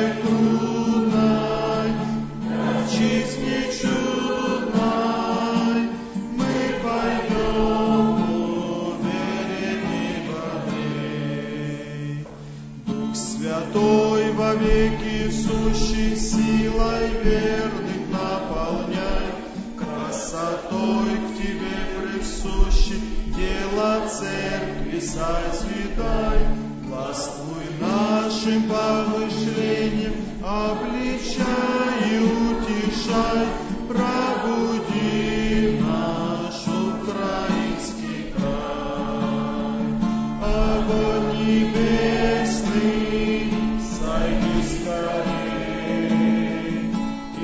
трудной, в жизни чудной, мы пойдем уверенней воды. Дух Святой вовеки сущий, силой верных наполняй, красотой к Тебе присущей, дело церкви созидай, властвуй нашим помышлением, обличай и утешай, пробуди наш украинский край. Огонь небесный, сойди скорей, и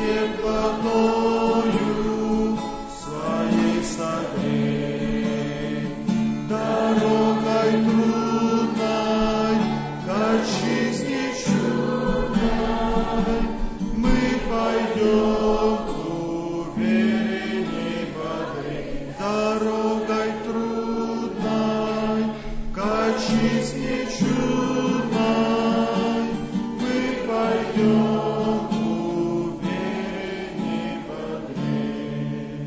теплотою своей согрей. Дорогой трудной, к жизни чудной, мы пойдем уверенней бодрей. Дорогой трудной, к жизни чудной, мы пойдем уверенней бодрей.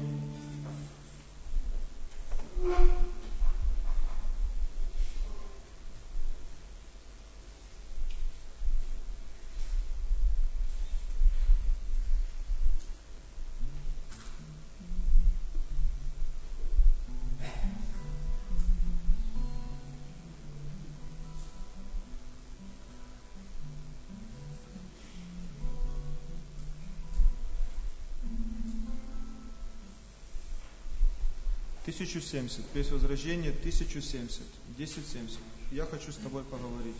1070, песнь Возрождения 1070, 1070. Я хочу с тобой поговорить.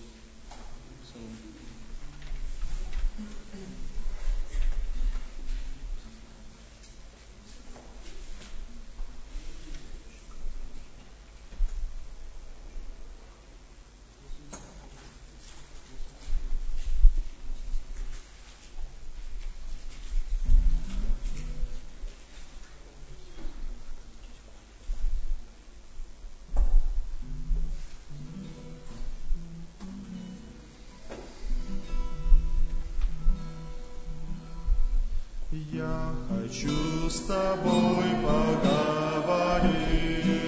Я хочу с тобой поговорить,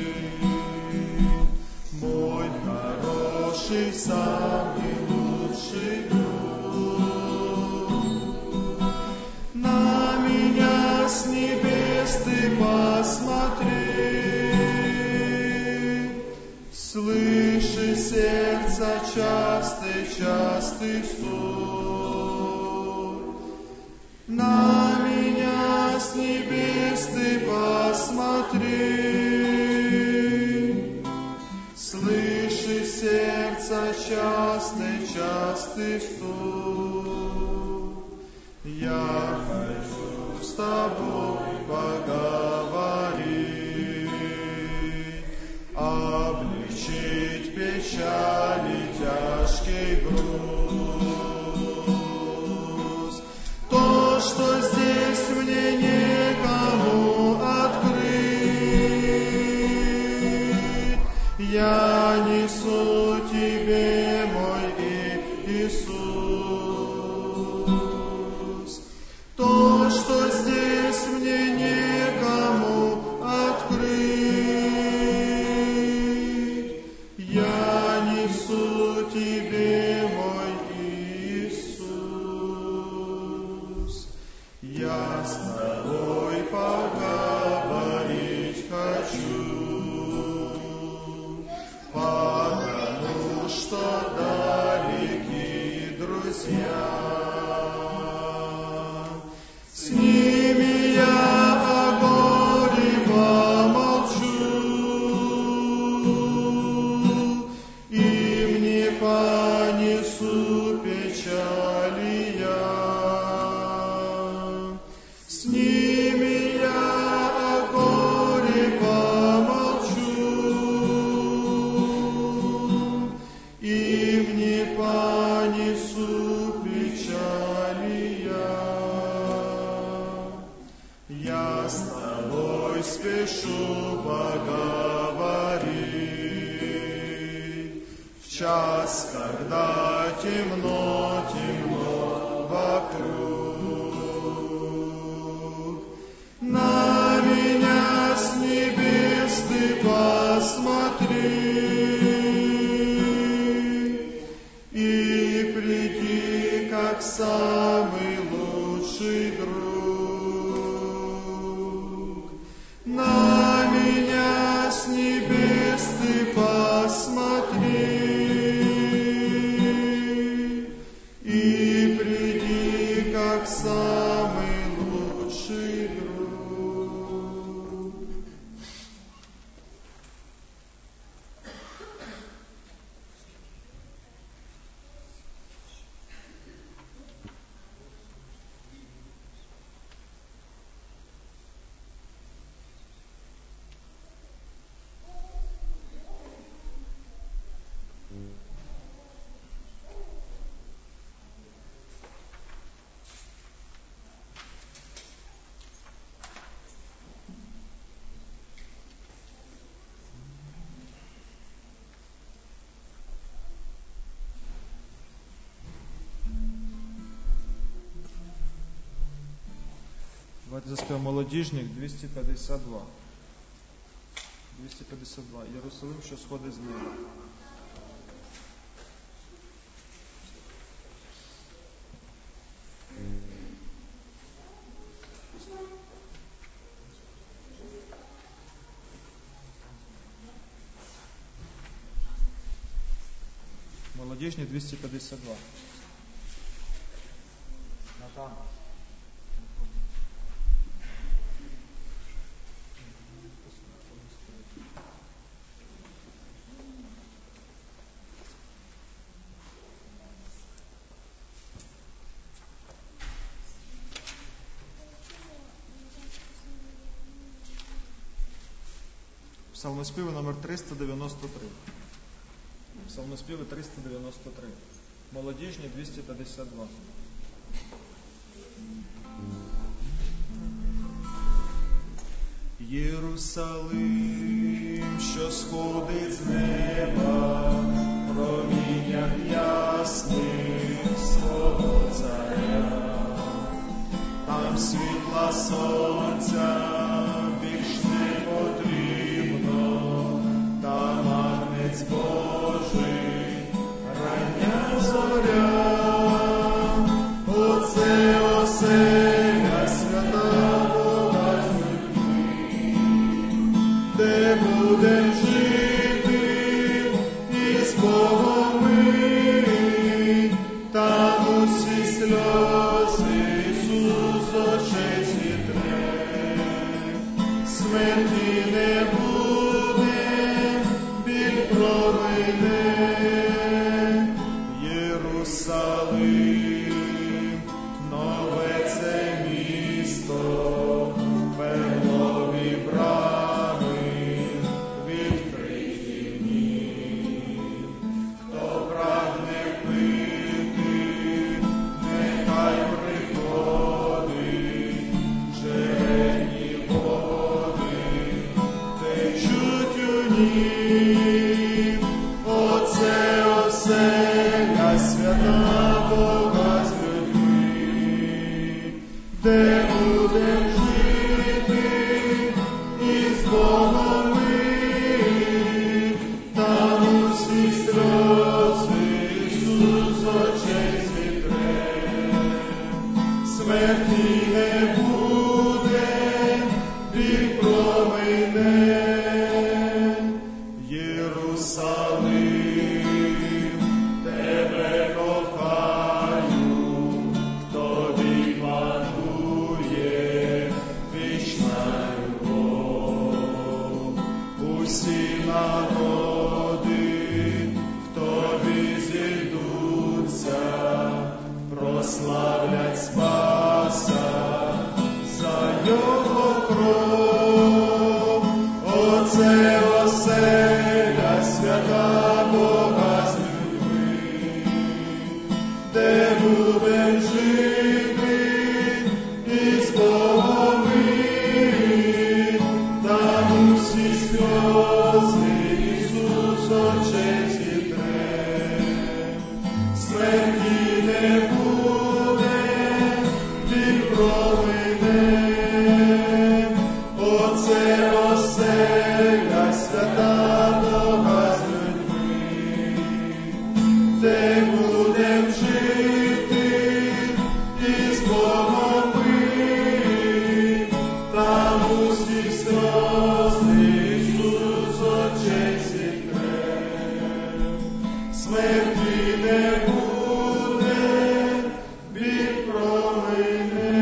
мой хороший, самый лучший друг. На меня с небес ты посмотри, слыши сердца частый стук. На меня с небес ты посмотри, слыши сердца частый стук. Я хочу с тобой поговорить, облегчить печали тяжкий груз. То, что здесь мне некому открыть, я несу тебе, мой Иисус. То, что здесь мне некому открыть, я несу тебе, мой Иисус. Я с тобой поговорить хочу, потому что далеки друзья. С ними я о горе помолчу, им не понесу печали я. С ними я о горе помолчу, им не понесу печали я. Я с тобой спешу поговорить, в час, когда темно, темно вокруг. На меня с небес ты посмотри и приди, как самый лучший друг. На меня с небес ты посмотри и приди, как самый лучший друг. Давайте заспіваємо молодіжник 252. 252. Єрусалим, що сходить з неба. Молодіжник 252. Натан. Псалмоспіви номер 393. Псалмоспіви 393. Молодіжні 252. Єрусалим, що сходить з неба, в проміннях ясних свого царя. Там світла сонця більш не потрібно, там Агнець Божий, рання зоря. Оце оселя свята Бога з людьми, де будем жити із Богом ми, там усі сльози Ісус з очей зітре, смерті не буде, біль пройде. Єрусалим, нове це місто, перлові брами відкриті в нім. Хто прагне пити, нехай приходить, джерельні води течуть у нім. Оце оселя свята Бога з людьми, де будем жити із Богом ми, там усі сльози Ісус з очей зітре, смерті не буде, біль промайне. Єрусалим, тебе кохаю, тобі панує вічна любов. Усі народи в тобі зійдуться, прославлять Спаса за його кров. Оце оселя свята Бога смерті не буде, біль промине.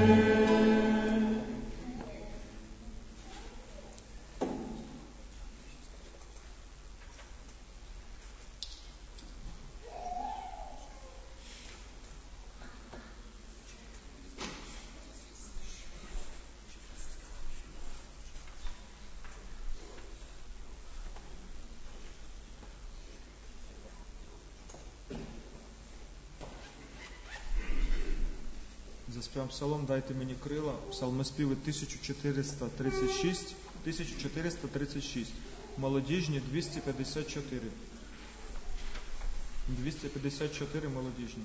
Заспіваємо псалом «Дайте мені крила», псалмоспіви 1436, молодіжні 254. 254 молодіжні.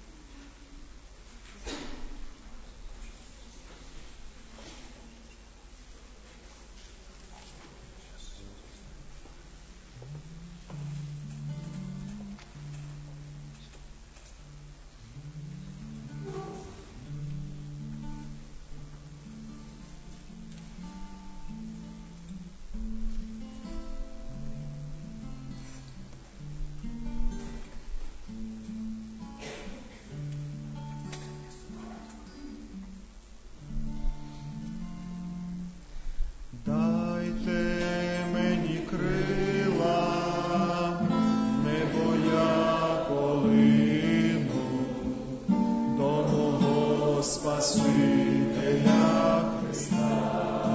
Дайте мені крила, небо я полину до мого Спасителя Христа.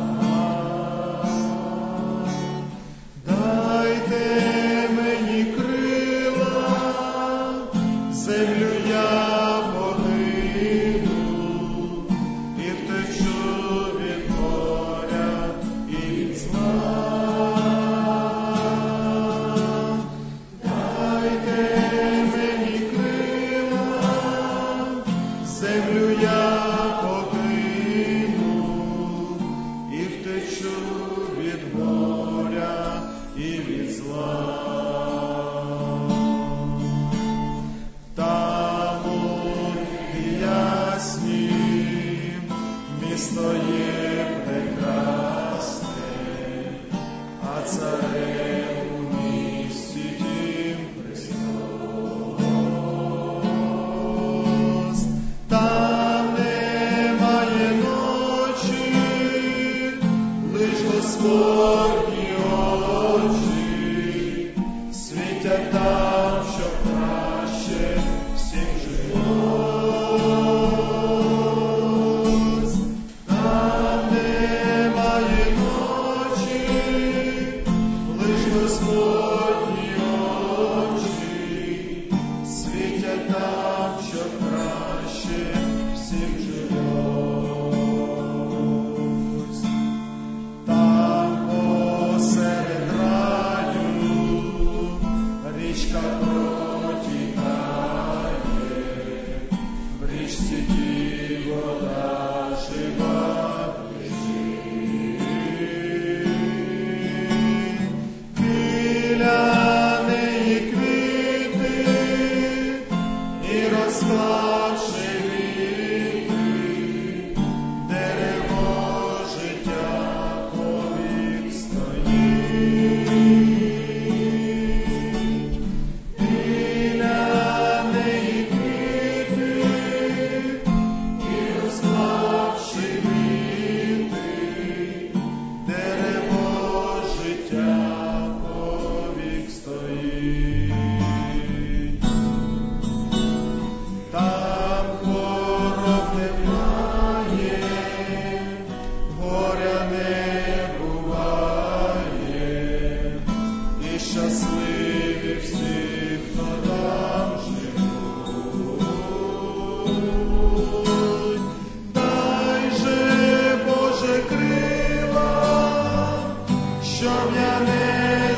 Дайте мені крила, землю я полину і втечу від горя і від зла. Дайте мені крила, землю я покину і втечу від горя і від зла. Там ясні місто є прекрасне, а царем у місті тім Христос. Там немає ночі, лиш Господні очі світять там, що краще всіх жилось. Там немає ночі, лиш Господні очі світять там, що краще всіх жилось. Там посеред раю річка протікає, в річці тій вода жива лежить. Біля неї квіти і розпавши віти, дерево життя повік стоїть. Біля неї квіти і розпавши віти, дерево життя повік стоїть. Там хвороб немає, горя не буває, і щасливі всі, хто там живуть. Дай же, Боже, крила, щоб я не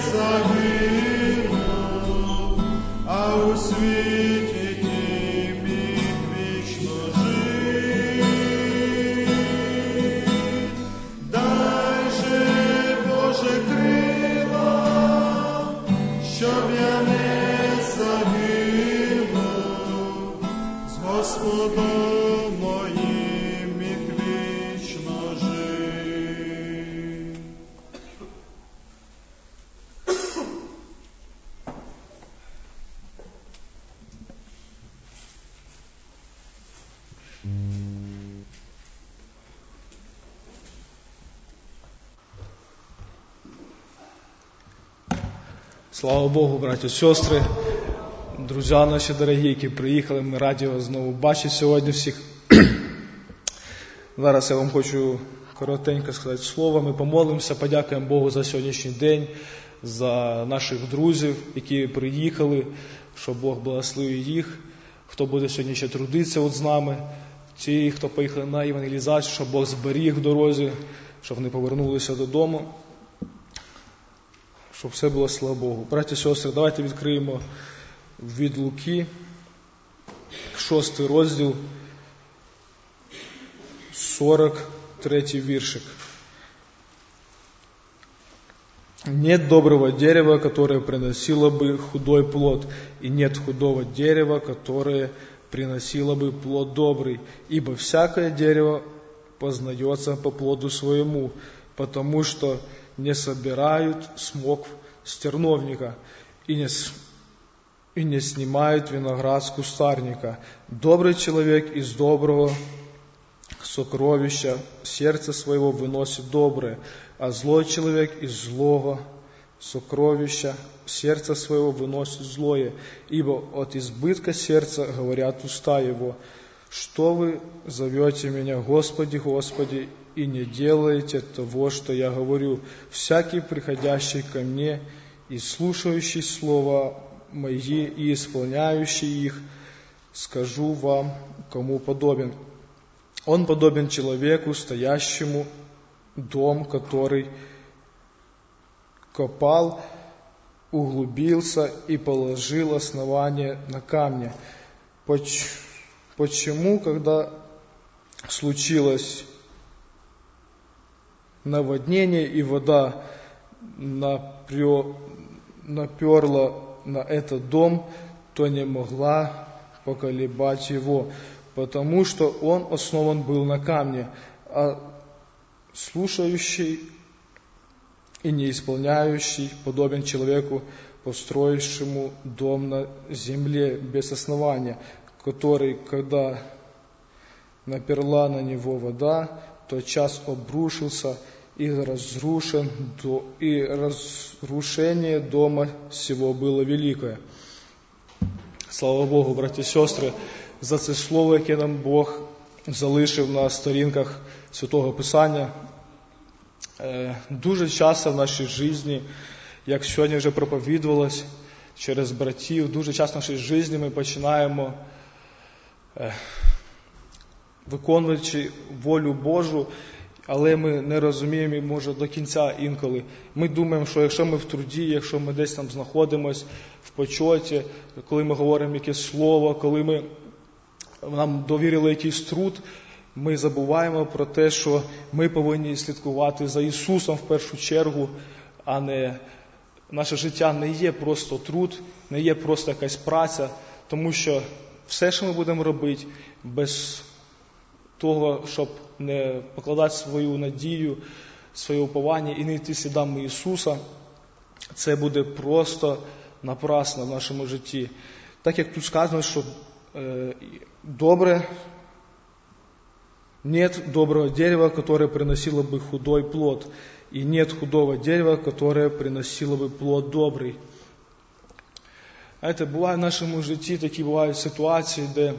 загинув, а у світі тім міг вічно жити. Дай же, Боже, крила, щоб я не загинув, з Господом моїм міг вічно жити. Слава Богу, браті і сестри, друзі наші дорогі, які приїхали, ми раді вас знову бачити сьогодні всіх. Зараз я вам хочу коротенько сказати слово. Ми помолимося, подякуємо Богу за сьогоднішній день, за наших друзів, які приїхали, щоб Бог благословив їх, хто буде сьогодні ще трудитися з нами, ті, хто поїхали на евангелізацію, щоб Бог зберіг в дорозі, щоб вони повернулися додому, щоб все було, слава Богу. Браті і сестри, давайте відкриємо від Луки, 6 розділ, 43 віршик. «Нет доброго дерева, которое приносило бы худой плод, и нет худого дерева, которое приносило бы плод добрый, ибо всякое дерево познается по плоду своему, потому что не собирают смокв с терновника и не снимают виноград с кустарника. Добрый человек из доброго сокровища сердца своего выносит доброе, а злой человек из злого сокровища сердца своего выносит злое, ибо от избытка сердца говорят уста его. Что вы зовете меня, Господи, Господи, и не делаете того, что я говорю? Всякий, приходящий ко мне и слушающий слова мои и исполняющий их, скажу вам, кому подобен. Он подобен человеку, стоящему дом, который копал, углубился и положил основание на камне. Почему, когда случилось наводнение и вода наперла на этот дом, то не могла поколебать его, потому что он основан был на камне, а слушающий и не исполняющий подобен человеку, построившему дом на земле без основания, который, когда наперла на него вода, тотчас обрушился, и разрушение дома сего было великое». Слава Богу, браті і сестри, за це слово, яке нам Бог залишив на сторінках Святого Писання. Дуже часто в нашій житті, як сьогодні вже проповідувалось через братів, дуже часто в нашій житті ми починаємо, виконуючи волю Божу, але ми не розуміємо, може, до кінця інколи. Ми думаємо, що якщо ми в труді, якщо ми десь там знаходимося в почоті, коли ми говоримо якесь слово, коли нам довірили якийсь труд, ми забуваємо про те, що ми повинні слідкувати за Ісусом в першу чергу, а не наше життя не є просто труд, не є просто якась праця, тому що все, що ми будемо робити, без того, щоб не покладати свою надію, своє уповання і не йти слідами Ісуса, це буде просто напрасно в нашому житті. Так як тут сказано, що нет доброго дерева, которое приносило бы худой плод, и нет худого дерева, которое приносило бы плод добрый. Знаєте, буває в нашому житті такі бувають ситуації, де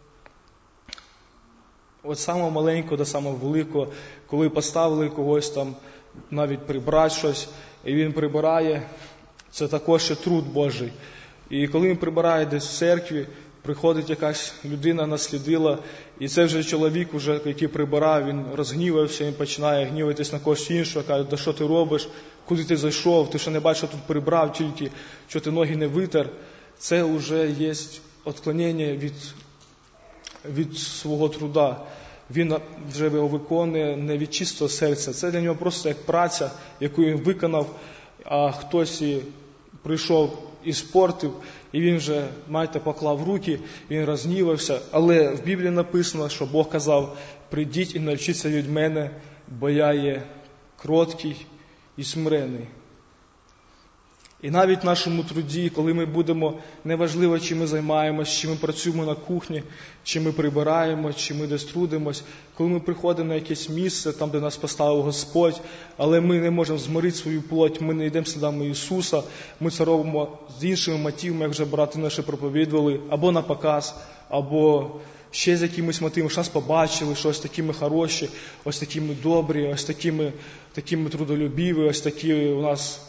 від самого маленького до самого великого, коли поставили когось там навіть прибрати щось, і він прибирає, це також ще труд Божий. І коли він прибирає десь в церкві, приходить якась людина, наслідила, і це вже чоловік, який прибирає, він розгнівався, він починає гніватись на когось іншого, каже: «Да що ти робиш? Куди ти зайшов? Ти що не бачиш, що тут прибрав тільки, що ти ноги не витер?» Це вже є відклонення від свого труда. Він вже його виконує не від чистого серця. Це для нього просто як праця, яку він виконав, а хтось і прийшов і спортив, і він вже, поклав руки, він розгнівався. Але в Біблії написано, що Бог казав: «Прийдіть і навчіться від мене, бо я є кроткий і смирений». І навіть в нашому труді, коли ми будемо, неважливо, чи ми займаємось, чи ми працюємо на кухні, чи ми прибираємо, чи ми десь трудимось, коли ми приходимо на якесь місце, там, де нас поставив Господь, але ми не можемо змирити свою плоть, ми не йдемо слідами Ісуса, ми це робимо з іншими мотивами, як вже брати наші проповідували, або на показ, або ще з якимось мотивом, що нас побачили, що ось такі ми хороші, ось такі ми добрі, ось такі ми трудолюбиві, ось такі у нас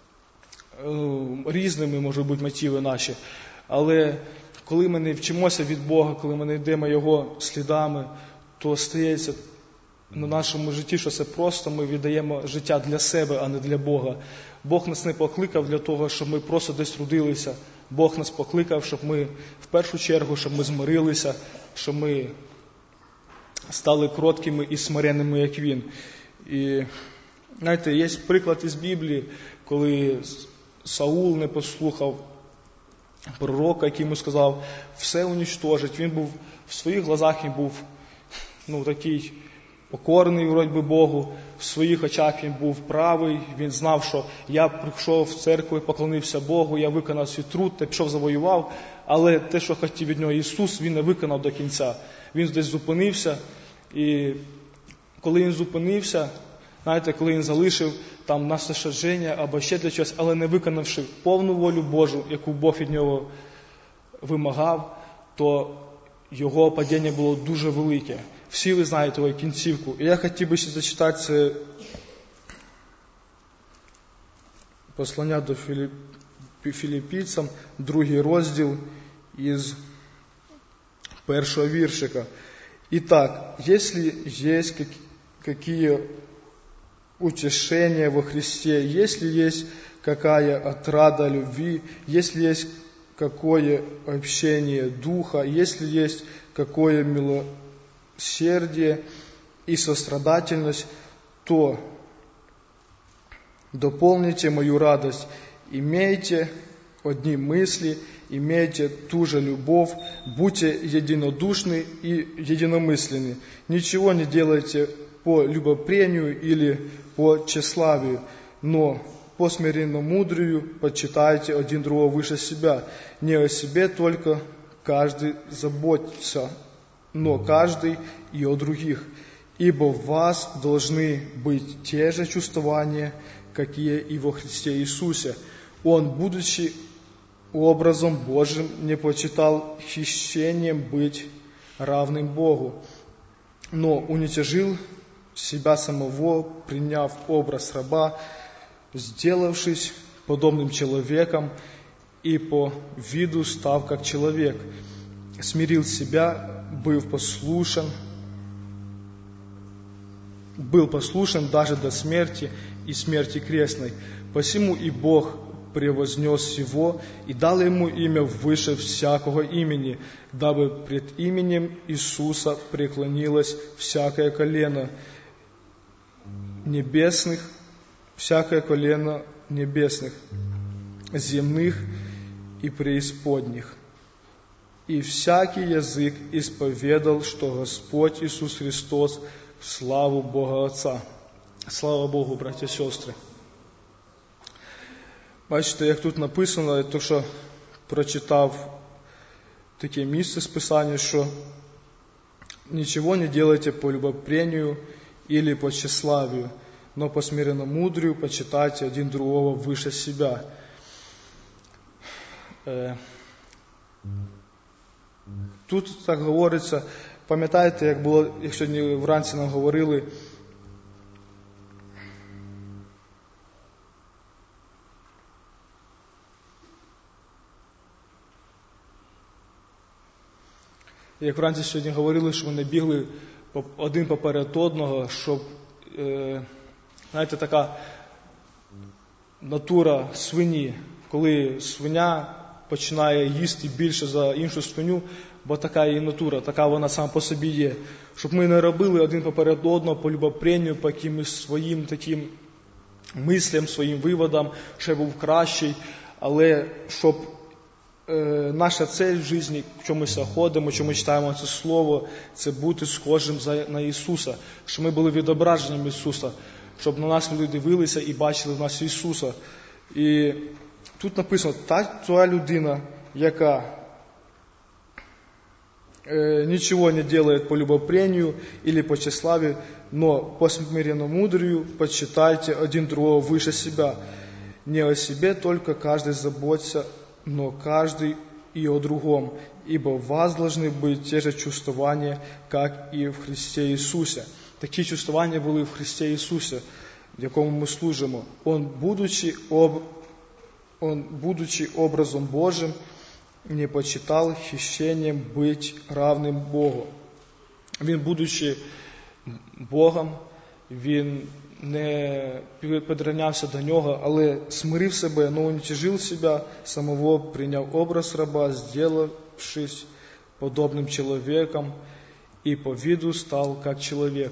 різними можуть бути мотиви наші. Але коли ми не вчимося від Бога, коли ми не йдемо Його слідами, то стається на нашому житті, що це просто ми віддаємо життя для себе, а не для Бога. Бог нас не покликав для того, щоб ми просто десь трудилися. Бог нас покликав, щоб ми, в першу чергу, щоб ми змирилися, щоб ми стали кроткими і смиренними, як Він. І, знаєте, є приклад із Біблії, коли Саул не послухав пророка, який йому сказав все уничтожить. Він був, в своїх глазах він був, такий покорний, вроді би, Богу. В своїх очах він був правий. Він знав, що я прийшов в церкву і поклонився Богу, я виконав свій труд, та пішов завоював. Але те, що хотів від нього Ісус, він не виконав до кінця. Він десь зупинився. І коли він зупинився, знаєте, коли він залишив там насадження або ще для чогось, але не виконавши повну волю Божу, яку Бог від нього вимагав, то його падіння було дуже велике. Всі ви знаєте його кінцівку. І я хотів би ще зачитати це послання до Філіппійцям, 2 розділ із 1 віршика. Итак, если есть какие утешения во Христе, если есть какая отрада любви, если есть какое общение Духа, если есть какое милосердие и сострадательность, то дополните мою радость, имейте одни мысли, имейте ту же любовь, будьте единодушны и единомысленны. Ничего не делайте по любопрению или по тщеславию, но по смиренномудрию почитайте один другого выше себя. Не о себе только каждый заботится, но каждый и о других. Ибо в вас должны быть те же чувствования, какие и во Христе Иисусе. Он, будучи образом Божьим, не почитал хищением быть равным Богу, но уничижил себя самого, приняв образ раба, сделавшись подобным человеком и по виду став как человек, смирил себя, был послушен даже до смерти и смерти крестной. Посему и Бог превознес его и дал ему имя выше всякого имени, дабы пред именем Иисуса преклонилось всякое колено небесных, земных и преисподних. И всякий язык исповедал, что Господь Иисус Христос в славу Бога Отца. Слава Богу, братья и сестры. Бачите, як тут написано, я тільки що прочитав таке місце з Писання, що ничего не делайте по любопрению или по тщеславию, но по смиренномудрию почитайте один другого выше себя. Тут так говориться, пам'ятаєте, як було, як сьогодні вранці нам говорили, як вранці сьогодні говорили, що вони бігли один поперед одного, щоб, знаєте, така натура свині, коли свиня починає їсти більше за іншу свиню, бо така її натура, така вона сама по собі є. Щоб ми не робили один поперед одного по любопренню, по якимось своїм таким мислям, своїм виводам, що я був кращий, але щоб наша цель в житті, в чому ми ходимо, в чому ми читаємо це слово, це бути схожим на Ісуса, щоб ми були відображенням Ісуса, щоб на нас люди дивилися і бачили в нас Ісуса. І Тут написано, та людина, яка ничего не делает по любопрению или по тщеславию, но по смиренномудрию почитайте один другого выше себя. Не о себе только каждый заботится, но каждый и о другом, ибо у вас должны быть те же чувствования, как и в Христе Иисусе. Такі чувствування були в Христі Ісусі, в якому ми служимо. Он, будучи образом Божьим, не почитал хищением быть равним Богу. Він, будучи Богом, він не підрівнявся до Нього, але смирив себе, но уничижил себя самого, приняв образ раба, сделавшись подобным человеком, и по виду стал как человек.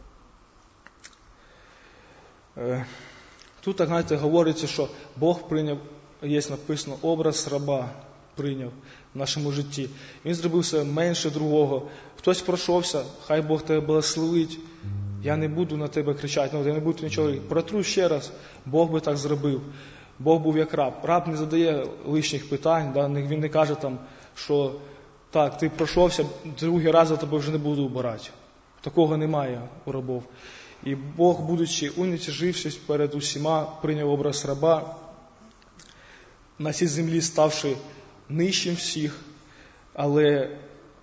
Тут, так знаєте, говориться, що Бог прийняв, є написано, образ раба прийняв в нашому житті. Він зробився менше другого. Хтось пройшовся, хай Бог тебе благословить. Я не буду на тебе кричати, я не буду нічого. Протру ще раз, Бог би так зробив. Бог був як раб. Раб не задає лишніх питань, да? Він не каже там, що так, ти пройшовся, другий раз за тебе вже не буду убирати. Такого немає у рабов. І Бог, будучи уничижившись перед усіма, прийняв образ раба, на цій землі ставши нижчим всіх, але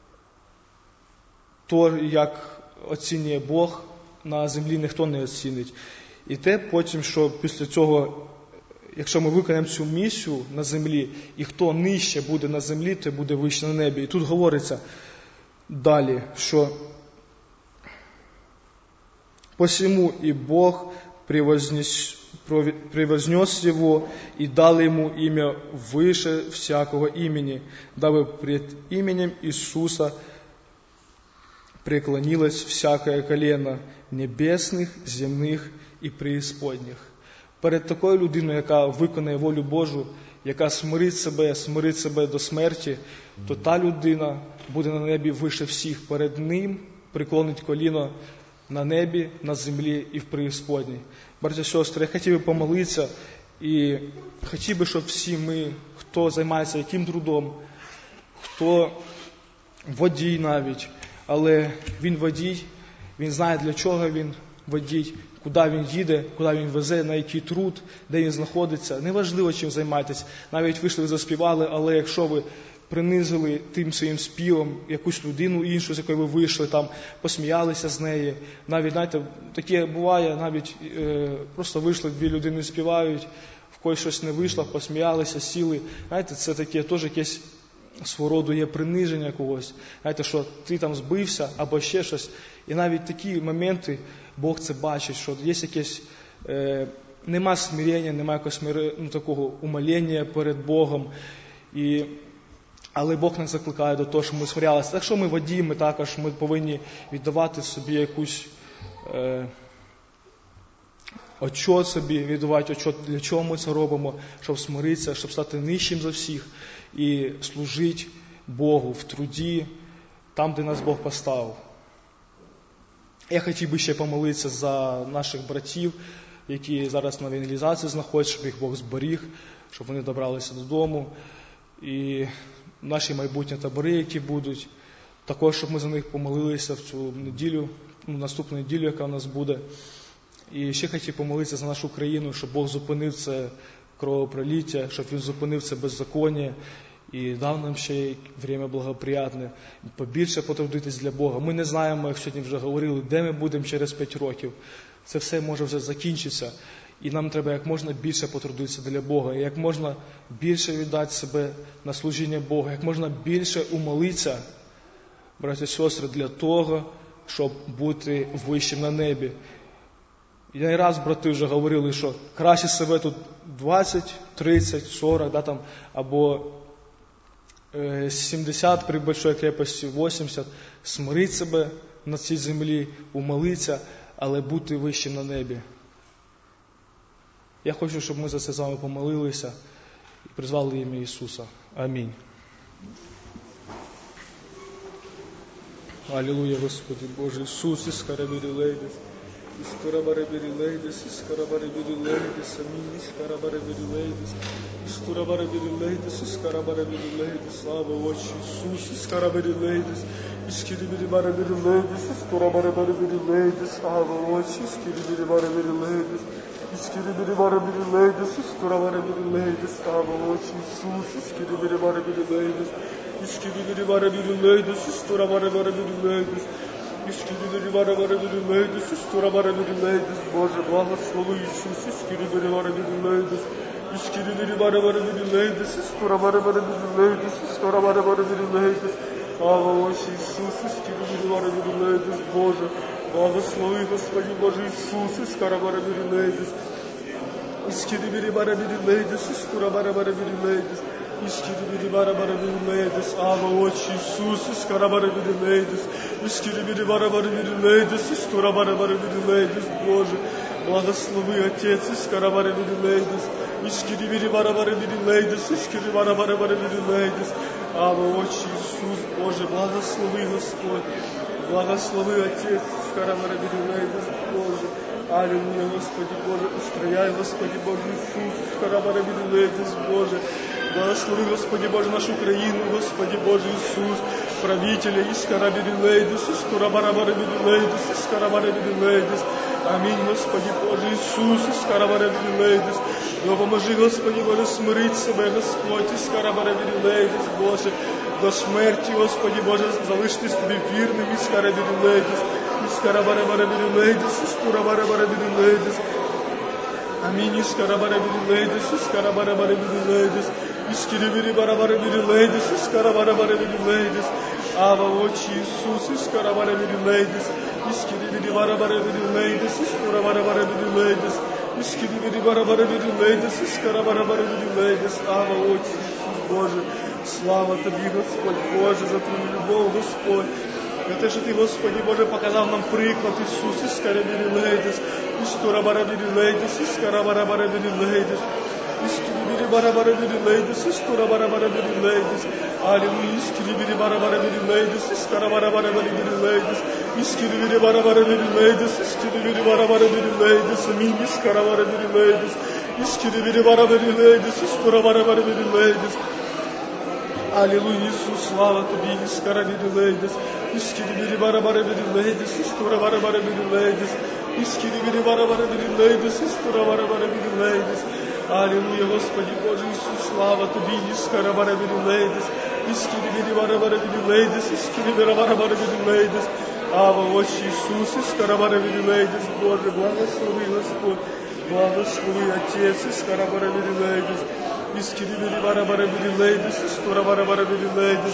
то, як оцінює Бог, на землі ніхто не оцінить. І те потім, що після цього, якщо ми виконаємо цю місію на землі, і хто нижче буде на землі, то буде вище на небі. І тут говориться далі, що «Посему и Бог превознес его и дал ему имя выше всякого имени, дабы пред именем Иисуса преклонилось всякое колено небесних, земних і преісподніх». Перед такою людиною, яка виконає волю Божу, яка смирить себе до смерті, то та людина буде на небі вище всіх. Перед ним преклонить коліно на небі, на землі і в преісподній. Браття і сестри, я хотів би помолитися і хотів би, щоб всі ми, хто займається яким трудом, хто водій навіть, але він водій, він знає, для чого він водій, куди він їде, куди він везе, на який труд, де він знаходиться. Неважливо, чим займаєтесь. Навіть вийшли, заспівали, але якщо ви принизили тим своїм співом якусь людину іншу, з якої ви вийшли, там, посміялися з неї. Навіть, знаєте, таке буває, навіть просто вийшли, дві людини співають, в когось щось не вийшло, посміялися, сіли. Знаєте, це таке теж якесь свого роду є приниження когось. Знаєте, що ти там збився або ще щось. І навіть такі моменти Бог це бачить, що є якесь нема смирення, нема якогось такого умолення перед Богом. Але Бог нас закликає до того, щоб ми смирялися. Так що ми водії, ми також ми повинні віддавати собі якусь отчет собі, віддавати отчет, для чого ми це робимо, щоб смиритися, щоб стати нижчим за всіх і служити Богу в труді, там, де нас Бог поставив. Я хотів би ще помолитися за наших братів, які зараз на евангелізації знаходяться, щоб їх Бог зберіг, щоб вони добралися додому. І наші майбутні табори, які будуть, також, щоб ми за них помолилися в цю неділю, наступну неділю, яка в нас буде. І ще хотів помолитися за нашу країну, щоб Бог зупинив це кровопролиття, щоб Він зупинив це беззаконня і дав нам ще время благоприятне, побільше потрудитись для Бога. Ми не знаємо, як сьогодні вже говорили, де ми будемо через 5 років. Це все може вже закінчитися. І нам треба як можна більше потрудитися для Бога, як можна більше віддати себе на служіння Бога, як можна більше умолитися, браті і сестри, для того, щоб бути вищим на небі. Я не раз, брати, вже говорили, що краще себе тут 20, 30, 40, да, там, або 70 при большой крепості, 80, смирити себе на цій землі, умолитися, але бути вищим на небі. Я хочу, щоб ми за це з вами помолилися і призвали ім'я Ісуса. Амінь. Алілуя, Господи Боже, Ісус, Ісхарабіди Лейбі. Истурабарабирилейдис, искарабарабирилейдис, аминь, искарабарабирилейдис, истурабарабирилейдис, искарабарабирилейдис, слава Отче Иисус, искарабарабирилейдис, искирибирибарабирилейдис, истурабарабирилейдис, слава Отче, искирибирибарабирилейдис, искирибирибарабирилейдис, истурабарабирилейдис, слава Отче Иисус, искирибирибарабирилейдис, искирибирибарабирилейдис, истурабарабирилейдис, искирибирибарабирилейдис, истурабарабирилейдис, Боже, благослови Иисус, искирибирибарабирилейдис, искирибирибарабирилейдис, истурабарабирилейдис, истурабарабирилейдис, слава Отче Иисус, искирибирибарабирилейдис, Боже, благослови, Господи Боже Иисус, искарабарабирилейдис, искирибирибарабирилейдис, истурабарабирилейдис, искирибирибарабирилейдис, слава Отче Иисус, искарабарабирилейдис, искирибирибарабирилейдис, истурабарабирилейдис, Боже, благослови Отец, искарабарабирилейдис, искирибирибарабирилейдис, искирибарабирилейдис, слава Отче Иисус, Боже, благослови Господь, благослови Отец, искарабарабирилейдис, Боже, аллилуйя, Господи Боже, устрояй, Господи Боже Иисус, искарабарабирилейдис, Боже, благослови, Господи Боже, нашу Украину, Господи Боже Иисус, правителя, искарабирилейдис, искурабарабирилейдис, искарабарабирилейдис, аминь, Господи Боже Иисус, искарабарабирилейдис, но поможи, Господи Боже, смирить себе, Господь, искарабарабирилейдис, Боже, до смерти, Господи Боже, залишитись Тобі вірним, искарабирилейдис, искарабарабирилейдис, искурабарабирилейдис, аминь, искарабарабирилейдис, искарабарабирилейдис, искирибирибарабирилейдис, искарабарабирилейдис, ава Отче Иисус, искарабарабирилейдис, искирибирибарабирилейдис, искурабарабирилейдис, искирибирибарабирилейдис, искарабарабирилейдис, ава Отче Иисус, Боже, слава Тобі, Господь Боже, за Твою любов, Господь, за те, що Ти, Господи Боже, показав нам приклад, Ісус, искарабирилейдис, істурабарабирилейдис, искарабарабирилейдис, искирибирибарабирилейдис, истурабарабирилейдис, аллилуйя, искирибирибарабирилейдис, искарабарабирилейдис, искирибирибарабирилейдис, искирибирибарабирилейдис, аминь, искарабарабирилейдис, искирибирибарабирилейдис, истурабарабирилейдис, аллилуйя, Иисус, слава Тобі, искарабирилейдис, искирибирибарабирилейдис, истурабарабирилейдис, искирибирибарабирилейдис, истурабарабирилейдис, аллилуйя, Господи Боже Иисус, слава Тобі, искарабарабирилейдис, искирибирибарабирилейдис, искирибирибарабирилейдис, ава Отче Иисус, искарабарабирилейдис, Боже, благослови, Господь, благослови Отец, искарабарабирилейдис, искирибирибарабирилейдис, истурабарабирилейдис,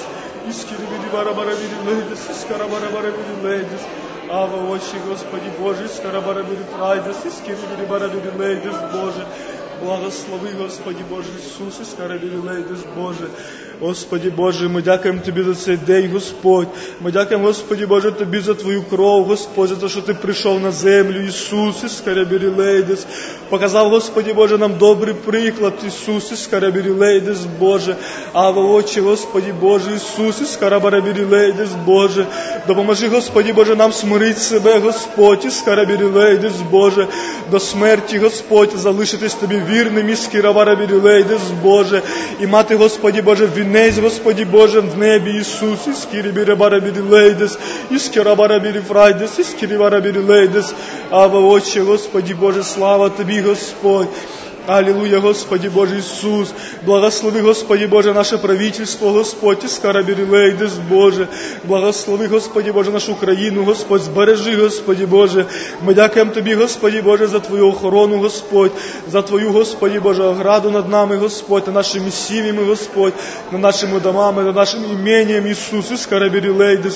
искирибирибарабирилейдис, искарабарабирилейдис, ава Отче, Господи Боже, искарабарабирилейдис, искирибирибарабирилейдис, Боже, благослови, Господи Боже Иисус, искарабирилейдис, Боже. Господи Боже, ми дякуємо Тобі за цей день, Господь. Ми дякуємо, Господи Боже, Тобі за Твою кров, Господь, за те, що Ти прийшов на землю, Ісус, искарабирилейдис. Показав, Господи Боже, нам добрий приклад, Ісус, искарабирилейдис, Боже. Ава Отче, Господи Боже, Ісус, искарабарабирилейдис, Боже. Допоможи, Господи Боже, нам смирити себе, Господь, искарабирилейдис, Боже. До смерті, Господь, залишитись Тобі вірним, искарабарабирилейдис, Боже. І мати, Господи Боже, вінець, Господи Боже, в небі, Ісус, искирибирибарабирилейдис, искирабарабирифрайдис, искирибарабирилейдис, ава Отче, Господи Боже, слава Тобі, Господь. Аллилуйя, Господи Боже Иисус. Благослови, Господи Боже, наше правительство, Господь, искарабирилейдис, Боже. Благослови, Господи Боже, нашу Україну, Господь, збережи, Господи Боже. Ми дякуємо Тобі, Господи Боже, за Твою охорону, Господь, за Твою, Господи Боже, ограду над нами, Господь, над нашими сім'ями, Господь, над нашими домами, над нашим імением, Ісус, искарабирилейдис.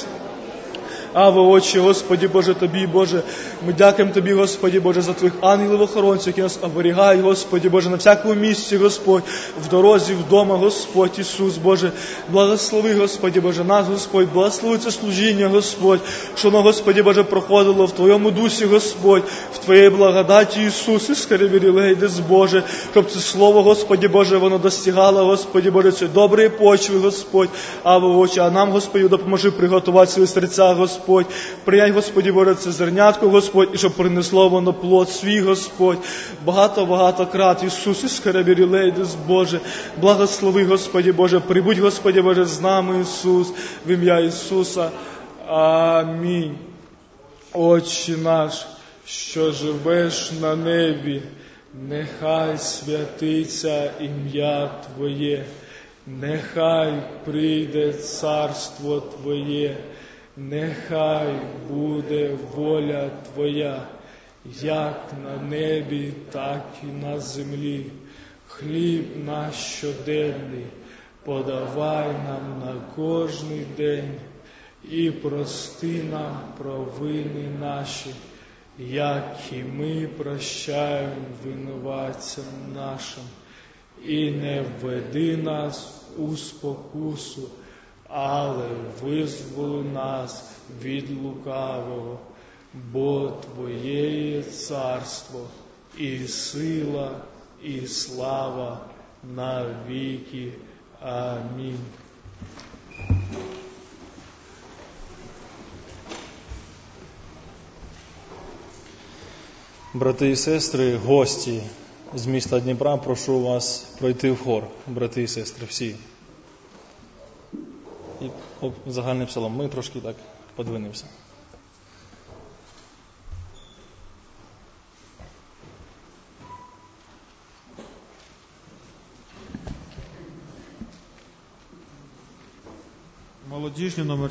Ава Отче, Господи Боже, Тобі, Боже, ми дякуємо Тобі, Господи Боже, за Твоїх ангелів-охоронців, які нас оберігають, Господи Боже, на всякому місці, Господь, в дорозі, вдома, Господь, Ісус, Боже, благослови, Господи Боже, нас, Господь, благослови це служіння, Господь, що воно, Господи Боже, проходило в Твоєму дусі, Господь, в Твоїй благодаті, Ісус, искарабирилейдис, Боже, щоб це Слово, Господи Боже, воно достигало, Господи Боже, цієї доброї почви, Господь, Ава Отче, а нам, Господи, допоможи приготувати свої серця, Господь, Господь. Прийнять, Господі Боже, це зернятко, Господь, і щоб принесло воно плод свій, Господь. Багато крат, Ісус, Іскарабірілейдес, Боже. Благослови, Господі Боже, прибудь, Господі Боже, з нами, Ісус, в ім'я Ісуса. Амінь. Отче наш, що живеш на небі, нехай святиться ім'я Твоє, нехай прийде царство Твоє, нехай буде воля Твоя, як на небі, так і на землі. Хліб наш щоденний подавай нам на кожний день, і прости нам провини наші, як і ми прощаємо винуватцям нашим. І не введи нас у спокусу, але визволи нас від лукавого, бо Твоє є царство, і сила, і слава на віки. Амінь. Брати і сестри, гості з міста Дніпра, прошу вас пройти в хор, брати і сестри, всі. І загальний псалом. Ми трошки так подвинемося. Молодіжня номер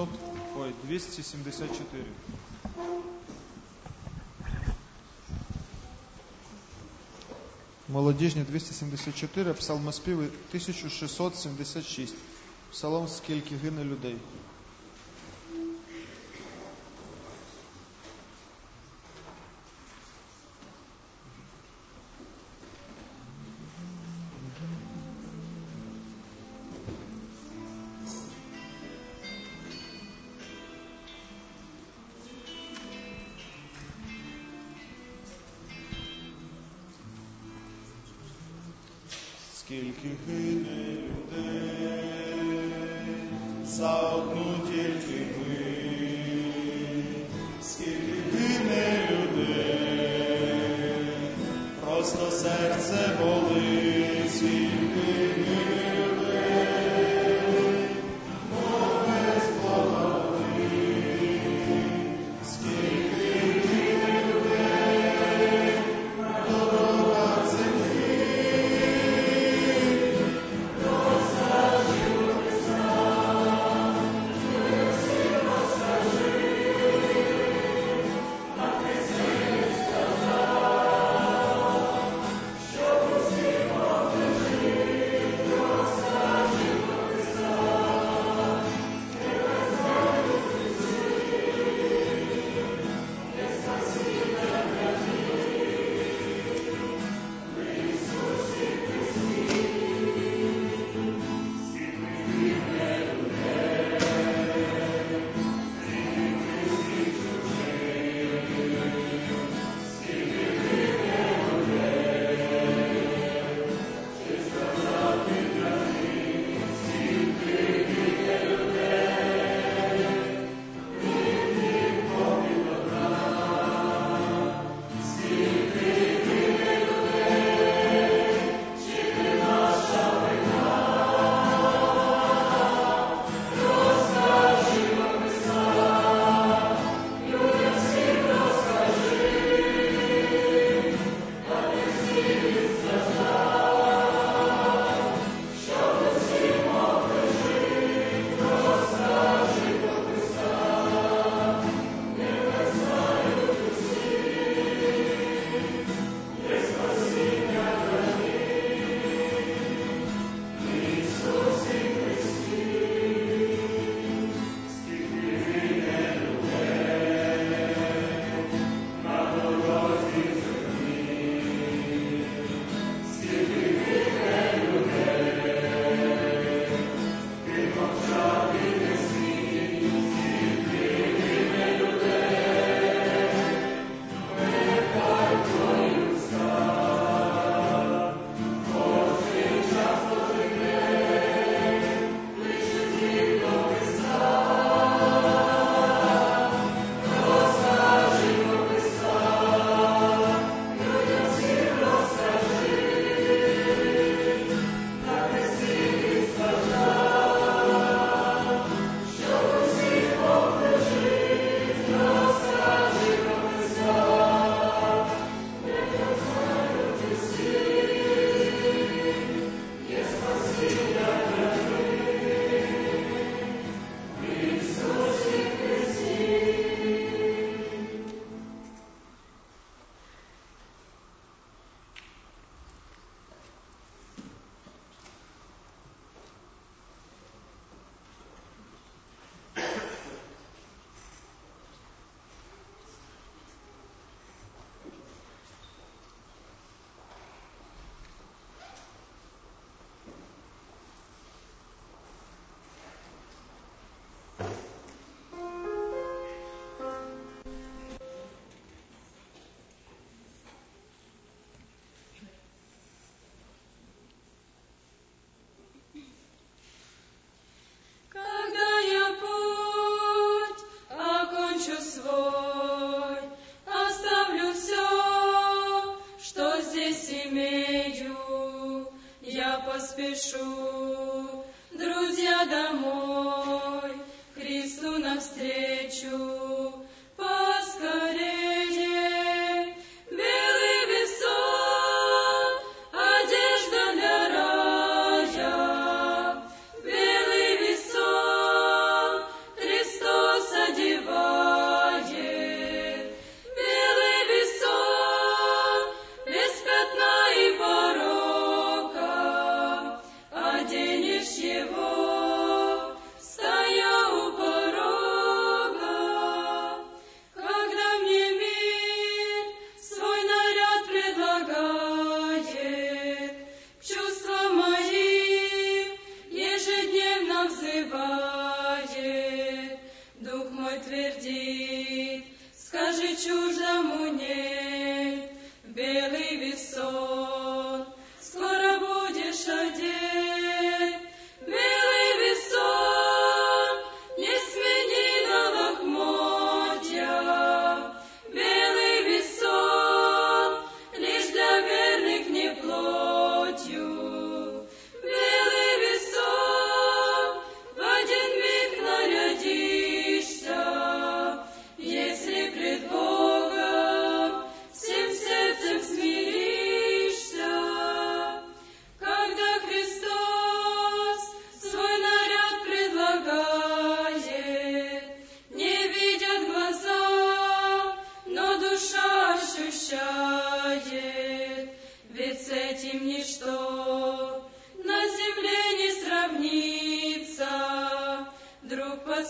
274. Молодіжня 274, псалмоспіви 1676. Псалом «Скільки гине людей». Скільки гине людей за одну тільки мить, скільки гине людей, просто серце болить, скільки гине людей, мов без голови, скільки гине людей, дорога землі.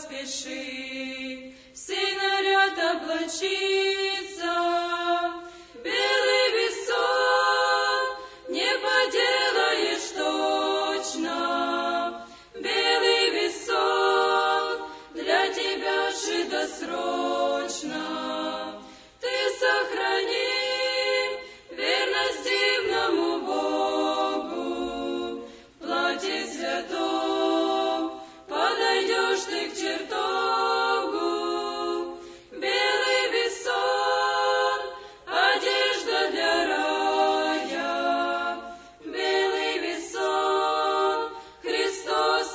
поспеши, в сей наряд облачиться. Белый весон не поделаешь точно, белый весон для тебя шит досрочно. Ты сохрани верность дивному Богу, в платье святом подойдешь ты к чертогу. Белый весон, одежда для рая, белый весон Христос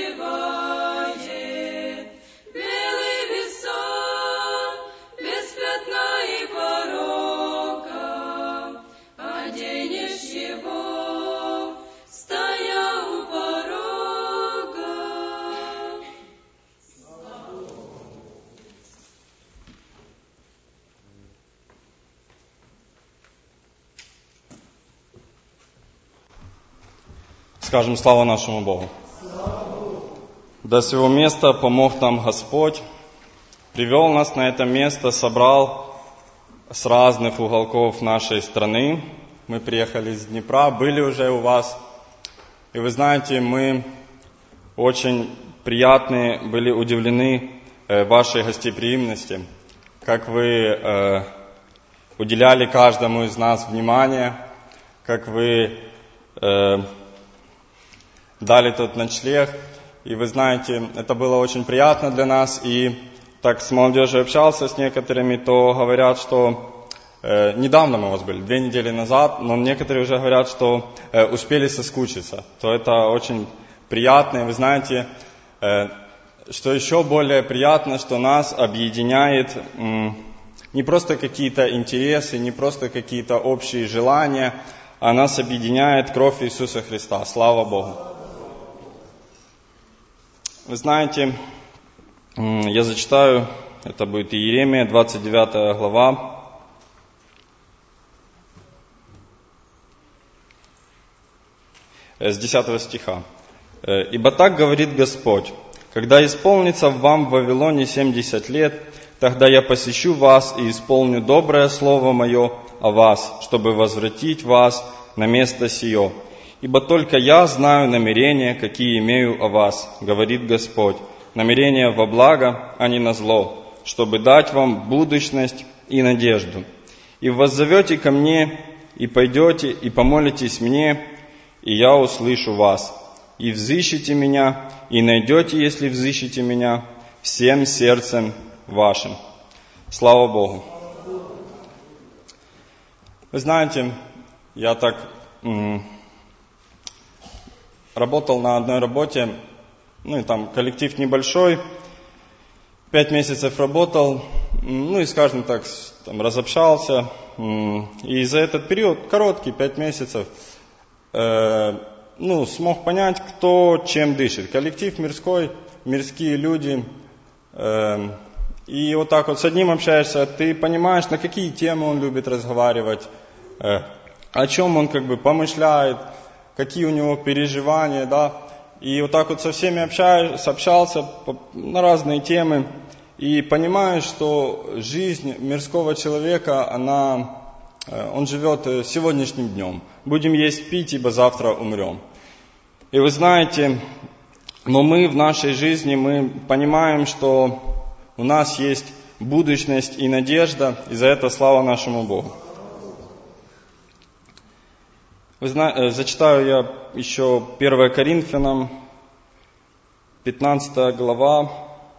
одевает. Белый весон без пятна и порока, оденешь его, стоя у порога. Скажем слава нашему Богу. До сего места помог нам Господь, привел нас на это место, собрал с разных уголков нашей страны. Мы приехали из Днепра, были уже у вас. И вы знаете, мы очень приятны, были удивлены вашей гостеприимности, как вы уделяли каждому из нас внимание, как вы дали тот ночлег. И вы знаете, это было очень приятно для нас. И так с молодежью общался с некоторыми, то говорят, что недавно мы у вас были, 2 недели назад, но некоторые уже говорят, что успели соскучиться. То это очень приятно. И вы знаете, что еще более приятно, что нас объединяет не просто какие-то интересы, не просто какие-то общие желания, а нас объединяет кровь Иисуса Христа. Слава Богу! Вы знаете, я зачитаю, это будет Иеремия, 29 глава. С 10 стиха. «Ибо так говорит Господь, когда исполнится вам в Вавилоне 70 лет, тогда я посещу вас и исполню доброе слово мое о вас, чтобы возвратить вас на место сие. Ибо только я знаю намерения, какие имею о вас, говорит Господь, намерения во благо, а не на зло, чтобы дать вам будущность и надежду. И воззовете ко мне, и пойдете, и помолитесь мне, и я услышу вас. И взыщите меня, и найдете, если взыщете меня, всем сердцем вашим». Слава Богу! Вы знаете, я так работал на одной работе, и там коллектив небольшой, 5 месяцев работал, и с каждым так там разобщался. И за этот период, короткий, 5 месяцев, смог понять, кто чем дышит. Коллектив мирской, мирские люди. И вот так вот с одним общаешься, ты понимаешь, на какие темы он любит разговаривать, о чем он помышляет, какие у него переживания, да. И вот так вот со всеми общался на разные темы. И понимаешь, что жизнь мирского человека, он живет сегодняшним днем. Будем есть, пить, ибо завтра умрем. И вы знаете, но мы в нашей жизни, мы понимаем, что у нас есть будущность и надежда, и за это слава нашему Богу. Зачитаю я еще 1 Коринфянам, 15 глава,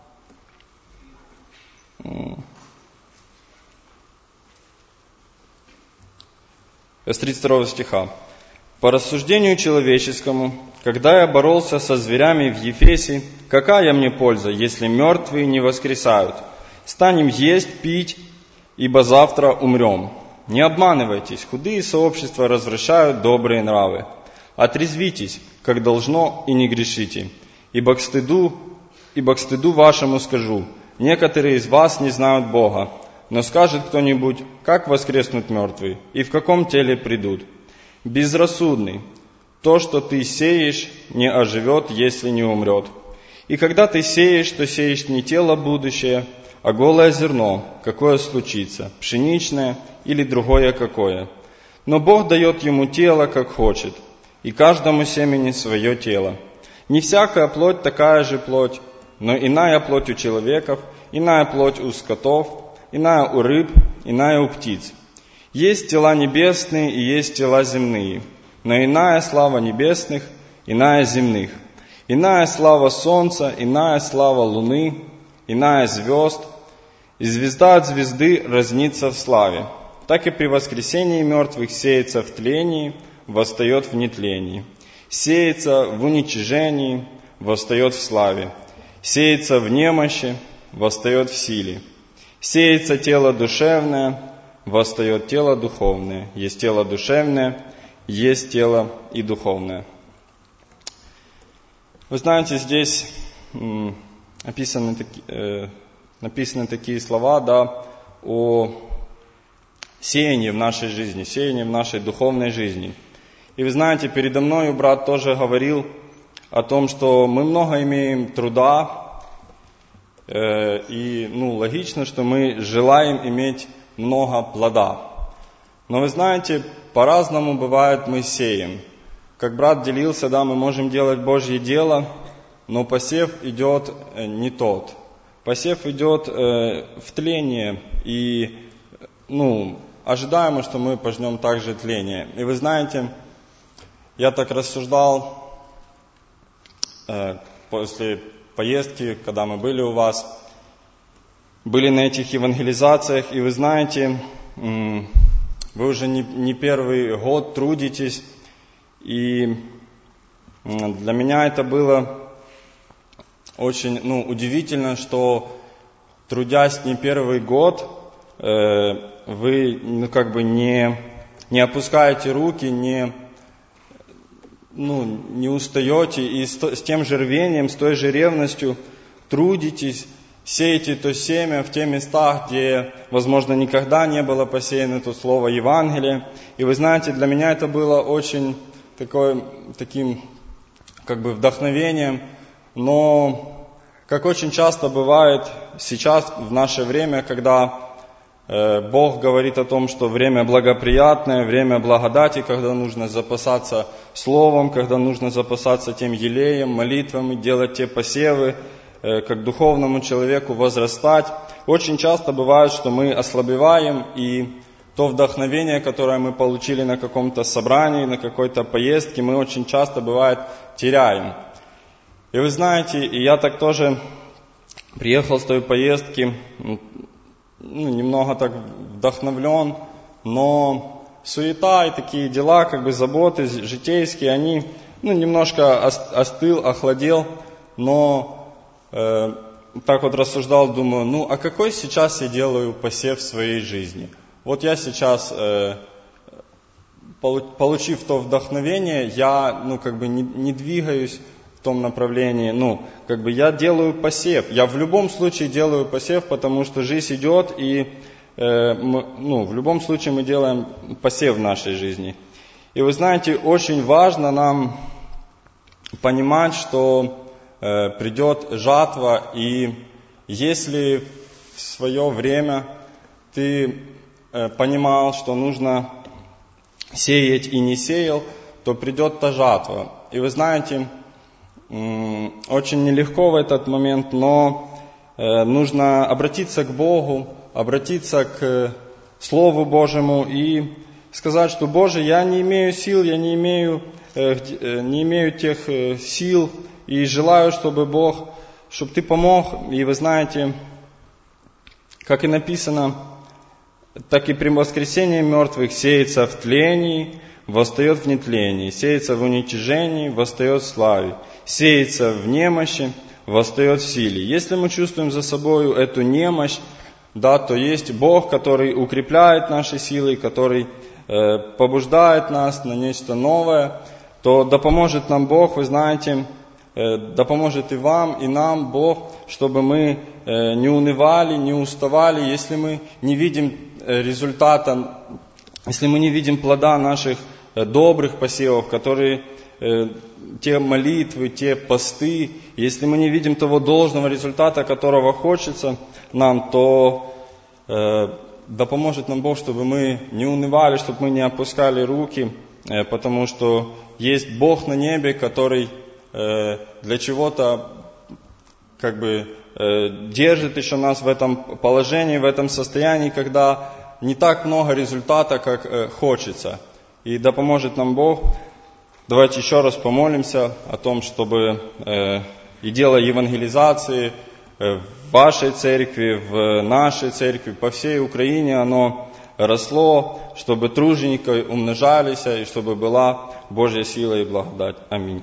с 32 стиха. «По рассуждению человеческому, когда я боролся со зверями в Ефесе, какая мне польза, если мертвые не воскресают? Станем есть, пить, ибо завтра умрем. Не обманывайтесь, худые сообщества развращают добрые нравы. Отрезвитесь, как должно, и не грешите. Ибо к стыду вашему скажу, некоторые из вас не знают Бога. Но скажет кто-нибудь, как воскреснут мертвые, и в каком теле придут? Безрассудный, то, что ты сеешь, не оживет, если не умрет. И когда ты сеешь, то сеешь не тело будущее, а голое зерно, какое случится, пшеничное или другое какое. Но Бог дает ему тело, как хочет, и каждому семени свое тело. Не всякая плоть такая же плоть, но иная плоть у человеков, иная плоть у скотов, иная у рыб, иная у птиц. Есть тела небесные и есть тела земные, но иная слава небесных, иная земных. Иная слава солнца, иная слава луны, иная звезд. И звезда от звезды разнится в славе. Так и при воскресении мертвых сеется в тлении, восстает в нетлении. Сеется в уничижении, восстает в славе. Сеется в немощи, восстает в силе. Сеется тело душевное, восстает тело духовное. Есть тело душевное, есть тело и духовное. Вы знаете, здесь написаны такие слова, да, о сеянии в нашей жизни, сеянии в нашей духовной жизни. И вы знаете, передо мной брат тоже говорил о том, что мы много имеем труда, и логично, что мы желаем иметь много плода. Но вы знаете, по-разному бывает мы сеем. Как брат делился, да, мы можем делать Божье дело, но посев идет не тот. Посев идет в тление, и ожидаемо, что мы пожнем также тление. И вы знаете, я так рассуждал после поездки, когда мы были у вас, были на этих евангелизациях, и вы знаете, вы уже не первый год трудитесь, и для меня это было очень удивительно, что, трудясь не первый год, вы не опускаете руки, не устаете и с тем же рвением, с той же ревностью трудитесь, сеете то семя в те местах, где, возможно, никогда не было посеяно то слово Евангелия. И вы знаете, для меня это было очень таким вдохновением, но, как очень часто бывает сейчас, в наше время, когда Бог говорит о том, что время благоприятное, время благодати, когда нужно запасаться словом, когда нужно запасаться тем елеем, молитвами, делать те посевы, как духовному человеку возрастать. Очень часто бывает, что мы ослабеваем, и то вдохновение, которое мы получили на каком-то собрании, на какой-то поездке, мы очень часто, бывает, теряем. И вы знаете, и я так тоже приехал с той поездки, немного так вдохновлен, но суета и такие дела, заботы житейские, они, немножко остыл, охладел, но так вот рассуждал, думаю, а какой сейчас я делаю посев в своей жизни? Вот я сейчас, получив то вдохновение, я, не двигаюсь в том направлении, я делаю посев. Я в любом случае делаю посев, потому что жизнь идет, и в любом случае мы делаем посев в нашей жизни. И вы знаете, очень важно нам понимать, что придет жатва, и если в свое время ты понимал, что нужно сеять и не сеял, то придет та жатва. И вы знаете, очень нелегко в этот момент, но нужно обратиться к Богу, обратиться к Слову Божьему и сказать, что Боже, я не имею сил, я не имею тех сил, и желаю, чтобы Бог, чтобы Ты помог. И вы знаете, как и написано, так и при воскресении мертвых сеется в тлении, восстает в нетлении, сеется в уничижении, восстает в славе, сеется в немощи, восстает в силе. Если мы чувствуем за собой эту немощь, да, то есть Бог, который укрепляет наши силы, который побуждает нас на нечто новое, то да поможет нам Бог, вы знаете, да поможет и вам, и нам Бог, чтобы мы не унывали, не уставали, если мы не видим результата, если мы не видим плода наших добрых посевов, которые те молитвы, те посты, если мы не видим того должного результата, которого хочется нам, то да поможет нам Бог, чтобы мы не унывали, чтобы мы не опускали руки, потому что есть Бог на небе, который для чего-то держит еще нас в этом положении, в этом состоянии, когда не так много результата, как хочется. И да поможет нам Бог. Давайте еще раз помолимся о том, чтобы и дело евангелизации в вашей церкви, в нашей церкви, по всей Украине, оно росло, чтобы труженики умножались, и чтобы была Божья сила и благодать. Аминь.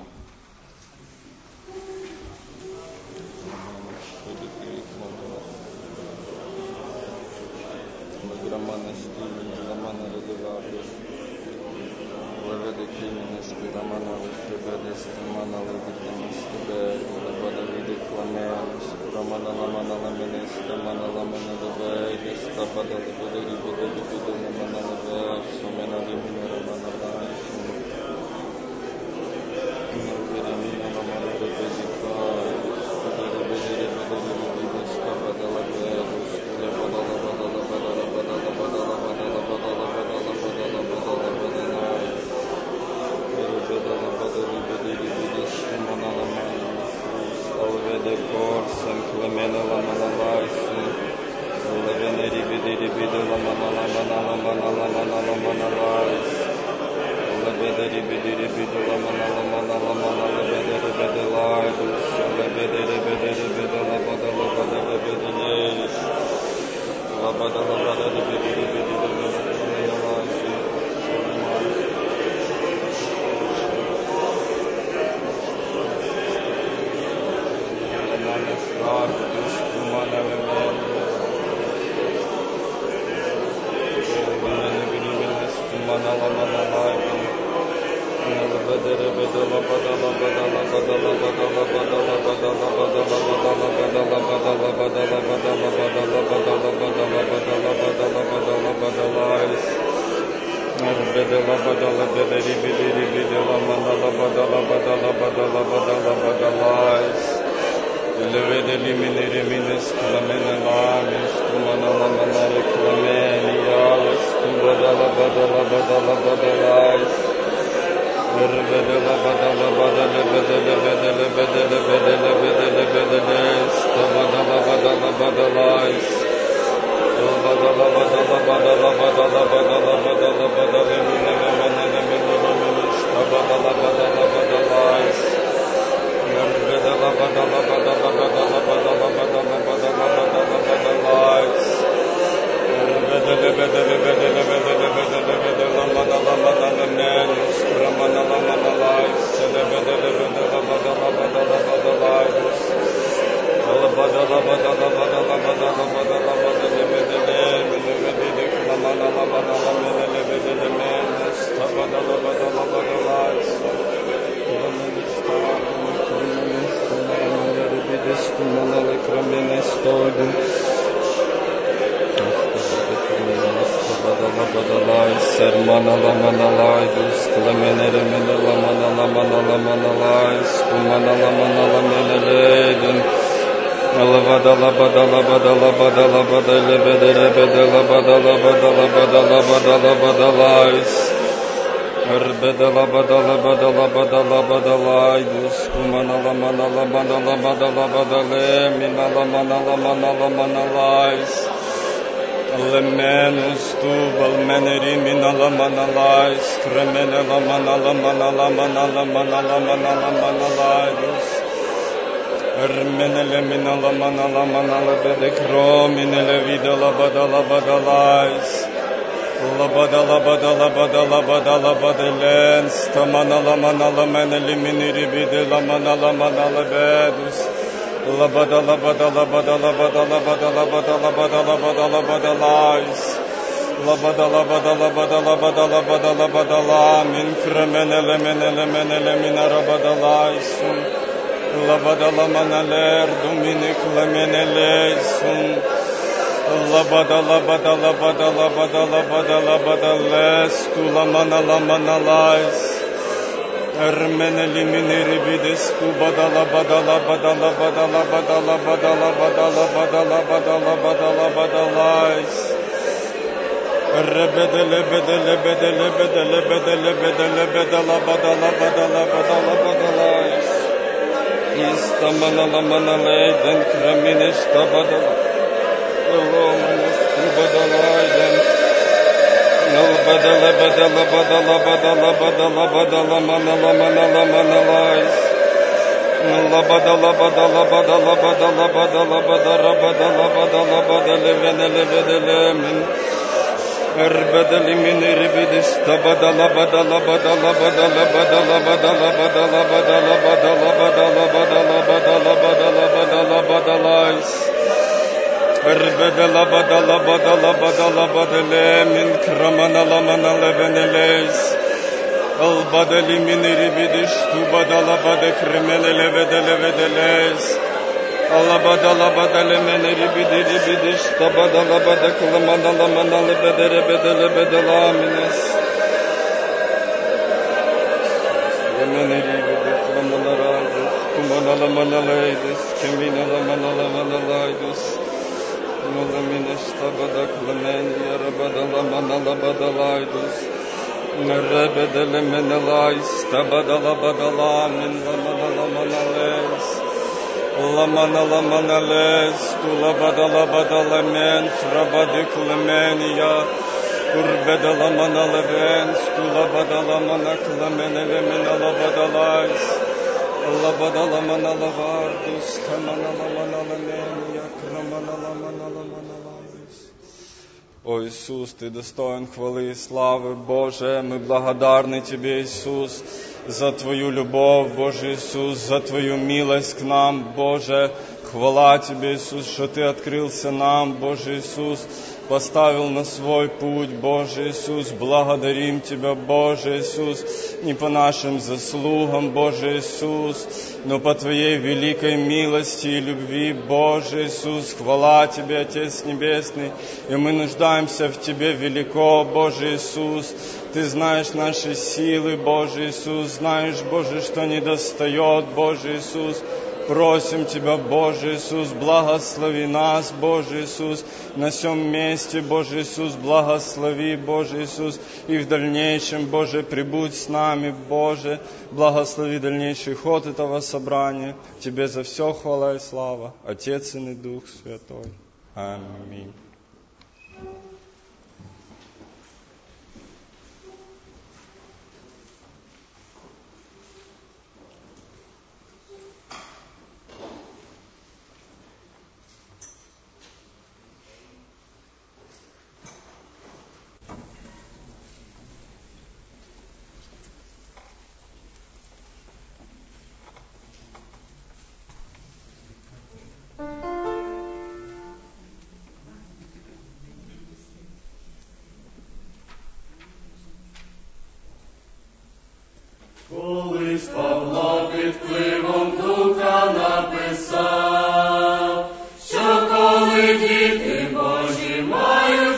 Ermeneli miniri bidisku badala badala badala badala badala badala badala badala badala badala badalais. Rebedele bedele bedele bedele bedele bedele bedala badala badala badala badalais. İstamanala manaleyden kreminişta badala. Elomanışku badalayden. Badala badala badala badala badala badala manala manala manalais. La badala badala badala badala badala badara badala badala badale venele vedele min. Erbedeli min iribidis tabadala badala badala badala badala badala badala badala badala badala badala badala badala badala badalais. Erbedela badala badala badala badale min kramana la manale veneles. Al badeli min iribidish tu badala bade kremenele vedele vedeles. Allah badala badale men iribidish ta badala bade kramana la manale bedere bedele bedela mines. Yemen iribidish kramana raides. Kumana la manale ides. Kemina la manala manala ides. Mola minesta badak lemen yarabadala manala badalaidus. Merebedele menelais tabadala badala min manala manales. La manala manales kula badala badala men trabadik lemenia. Urbedala manala ven kula badala manakla menele menala badalais. La badala manala vardus kamanala manala menia kramanala manala manalais. О Иисус, Ты достоин хвалы и славы, Боже, мы благодарны Тебе, Иисус, за Твою любовь, Боже Иисус, за Твою милость к нам, Боже. Хвала Тебе, Иисус, что Ты открылся нам, Боже Иисус, поставил на свой путь, Боже Иисус. Благодарим Тебя, Боже Иисус, не по нашим заслугам, Боже Иисус, но по Твоей великой милости и любви, Боже Иисус. Хвала Тебе, Отец Небесный, и мы нуждаемся в Тебе велико, Боже Иисус. Ты знаешь наши силы, Боже Иисус, знаешь, Боже, что недостает, Боже Иисус. Просим Тебя, Боже Иисус, благослови нас, Боже Иисус, на всем месте, Боже Иисус, благослови, Боже Иисус, и в дальнейшем, Боже, прибудь с нами, Боже, благослови дальнейший ход этого собрания. Тебе за все хвала и слава, Отец, Сын и Дух Святой. Аминь. Колись Павло під впливом Духа написав, що коли діти Божі мають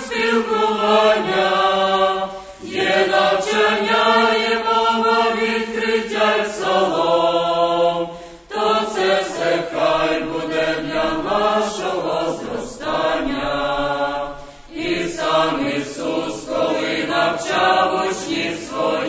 спілкування, є навчання, є мова, відкриття й псалом, то це все хай буде для нашого зростання. І сам Ісус, коли навчав учнів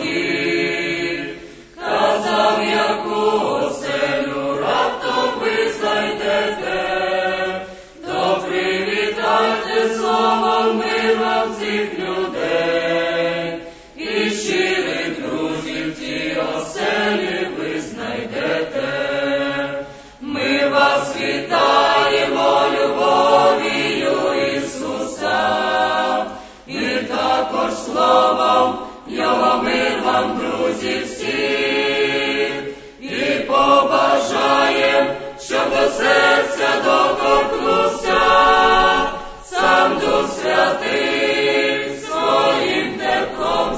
своїх, казав, яку оселю раптом ви знайдете, то привітайте словом мир вам цих людей, і щирих друзів ті оселі ви знайдете. Ми вас вітаємо любов'ю Ісуса, і також словом Його мир вам, друзі всі. І побажаєм, щоб до серця доторкнувся сам Дух Святий, своїм теплом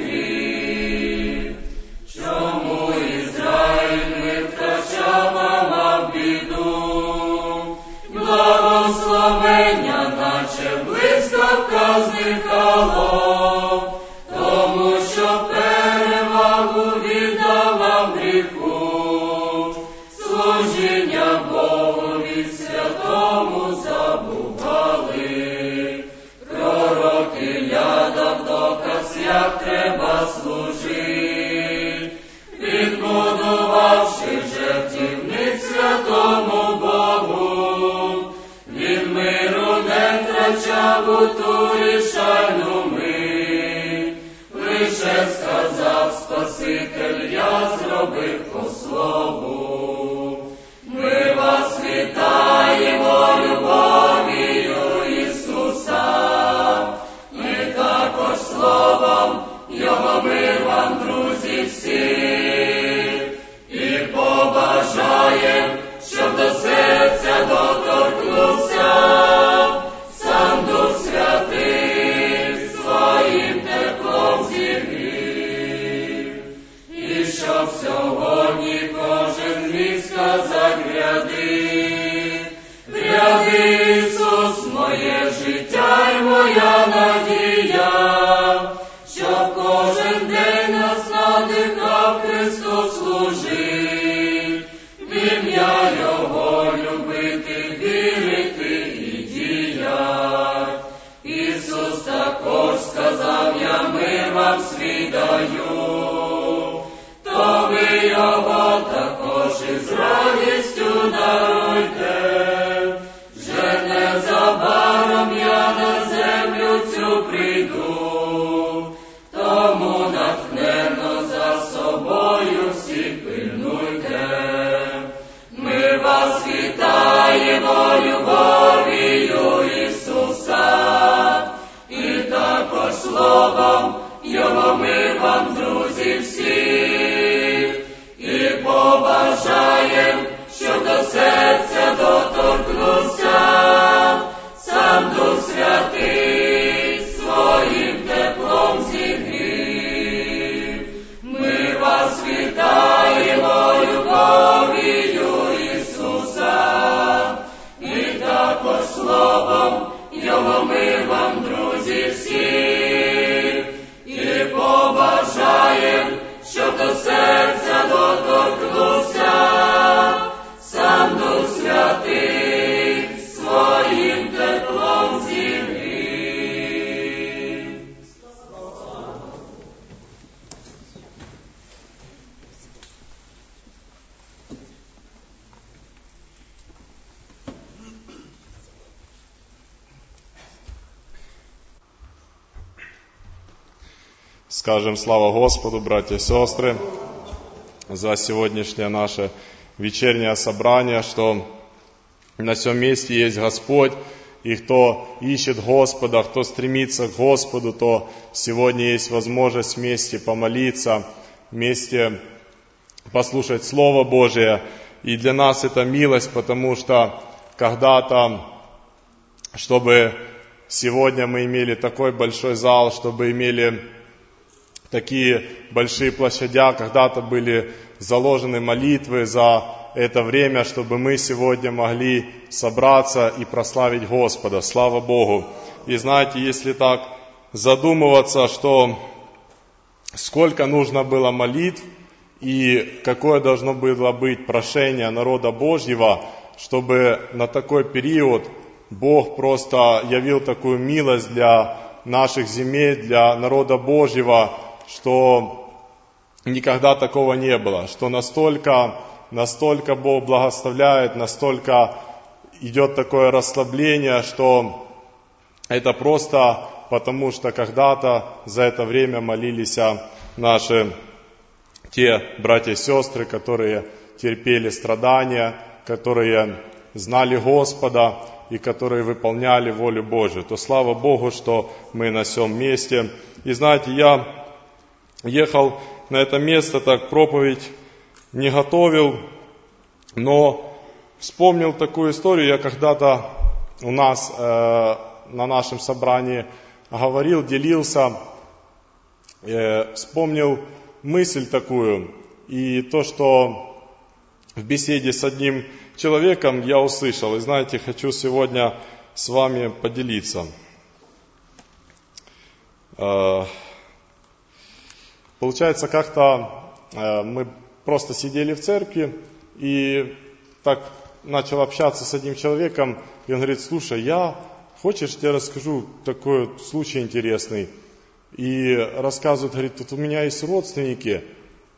зігрів. Чому Ізраїль не втрачав, а мав біду? Благословення, наче блискавка зникало, тому що перевагу віддала почав у ту рішальну мить, лише сказав Спаситель, я зробив по слову. Ми вас вітаємо любов'ю Ісуса, і також словом Його мир вам, друзі, всі, і побажаєм, щоб до серця доторкнувся сам Дух Святий, своїм теплом зігрів, і щоб сьогодні кожен міг сказати гряди, Ісус, моє життя й моя надія, щоб кожен день нас надихав Христос служить, в ім'я Його любити, вірити і діять. Ісус також сказав, я мир вам свій даю, то ви Його також із радістю даруйте. Вже незабаром я на землю цю прийду, тому натхненно за собою всі пильнуйте. Ми вас вітаємо любов'ю Ісуса, і також словом Його ми вам, друзі, всі, і побажаєм, щоб до серця доторкнувся сам Дух Святий, своїм теплом зігрів. Ми вас вітаємо любов'ю Ісуса, і також словом Його ми вам, друзі, всі, і побажаєм, щоб до серця доторкнувся сам Дух Святий, своїм теплом зігрів. Скажем слава Господу, братья и сестры, за сегодняшнее наше вечернее собрание, что на всем месте есть Господь, и кто ищет Господа, кто стремится к Господу, то сегодня есть возможность вместе помолиться, вместе послушать Слово Божие. И для нас это милость, потому что когда-то, чтобы сегодня мы имели такой большой зал, чтобы имели такие большие площадя, когда-то были заложены молитвы за это время, чтобы мы сегодня могли собраться и прославить Господа. Слава Богу! И знаете, если так задумываться, что сколько нужно было молитв и какое должно было быть прошение народа Божьего, чтобы на такой период Бог просто явил такую милость для наших земель, для народа Божьего, что никогда такого не было, что настолько Бог благословляет, настолько идет такое расслабление, что это просто потому, что когда-то за это время молились наши те братья и сестры, которые терпели страдания, которые знали Господа и которые выполняли волю Божию. То слава Богу, что мы на всем месте. И знаете, я ехал на это место, так проповедь не готовил, но вспомнил такую историю. Я когда-то у нас на нашем собрании говорил, делился, вспомнил мысль такую. И то, что в беседе с одним человеком я услышал. И знаете, хочу сегодня с вами поделиться. Получается, как-то мы просто сидели в церкви, и так начал общаться с одним человеком, и он говорит: слушай, хочешь, я тебе расскажу такой случай интересный. И рассказывает, говорит, тут у меня есть родственники,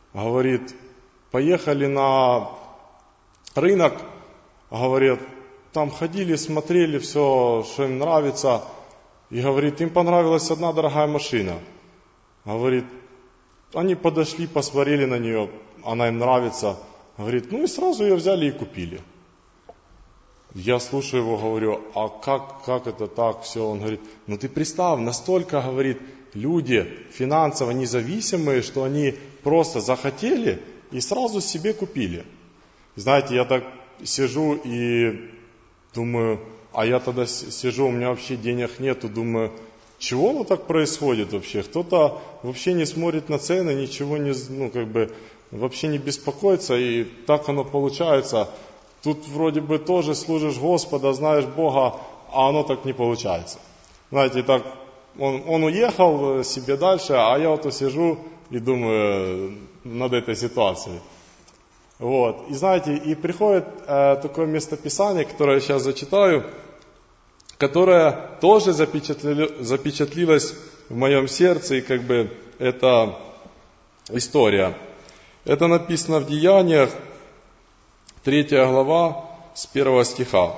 говорит, поехали на рынок, говорит, там ходили, смотрели все, что им нравится. И говорит, им понравилась одна дорогая машина. Говорит, они подошли, посмотрели на нее, она им нравится. Говорит, ну и сразу ее взяли и купили. Я слушаю его, говорю, а как это так все? Он говорит, ну ты представь, настолько, говорит, люди финансово независимые, что они просто захотели и сразу себе купили. Знаете, я так сижу и думаю, а я тогда сижу, у меня вообще денег нету, думаю, чего оно так происходит вообще? Кто-то вообще не смотрит на цены, ничего не, вообще не беспокоится, и так оно получается. Тут вроде бы тоже служишь Господа, знаешь Бога, а оно так не получается. Знаете, так он уехал себе дальше, а я вот сижу и думаю над этой ситуацией. Вот. И знаете, и приходит такое местописание, которое я сейчас зачитаю, которое тоже запечатлилось в моем сердце, и это история. Это написано в Деяниях, 3 глава, с 1 стиха.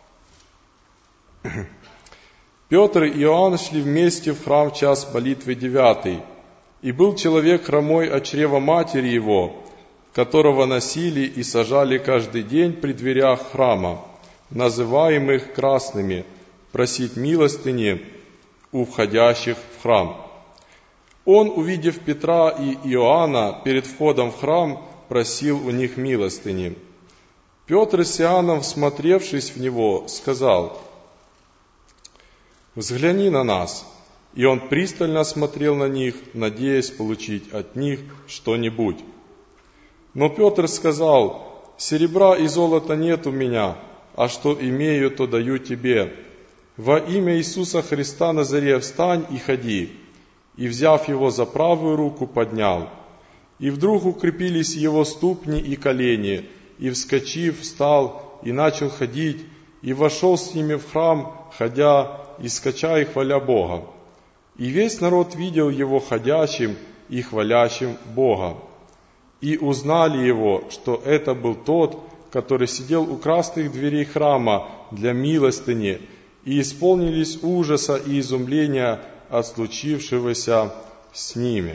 Петр и Иоанн шли вместе в храм в час молитвы 9. И был человек хромой от чрева матери его, которого носили и сажали каждый день при дверях храма, называемых красными, просить милостыни у входящих в храм. Он, увидев Петра и Иоанна перед входом в храм, просил у них милостыни. Петр с Иоанном, всмотревшись в него, сказал: «Взгляни на нас». И он пристально смотрел на них, надеясь получить от них что-нибудь. Но Петр сказал: «Серебра и золота нет у меня, а что имею, то даю тебе. Во имя Иисуса Христа Назарея встань и ходи». И, взяв его за правую руку, поднял. И вдруг укрепились его ступни и колени, и, вскочив, встал и начал ходить, и вошел с ними в храм, ходя и скача и хваля Бога. И весь народ видел его ходящим и хвалящим Бога. И узнали его, что это был тот, который сидел у красных дверей храма для милостыни, и исполнились ужаса и изумления от случившегося с ними.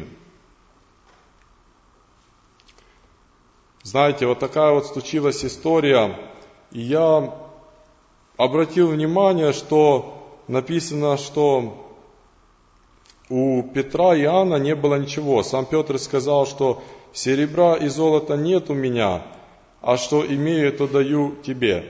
Знаете, вот такая вот случилась история, и я обратил внимание, что написано, что у Петра и Иоанна не было ничего. Сам Петр сказал, что серебра и золота нет у меня, а что имею, то даю тебе.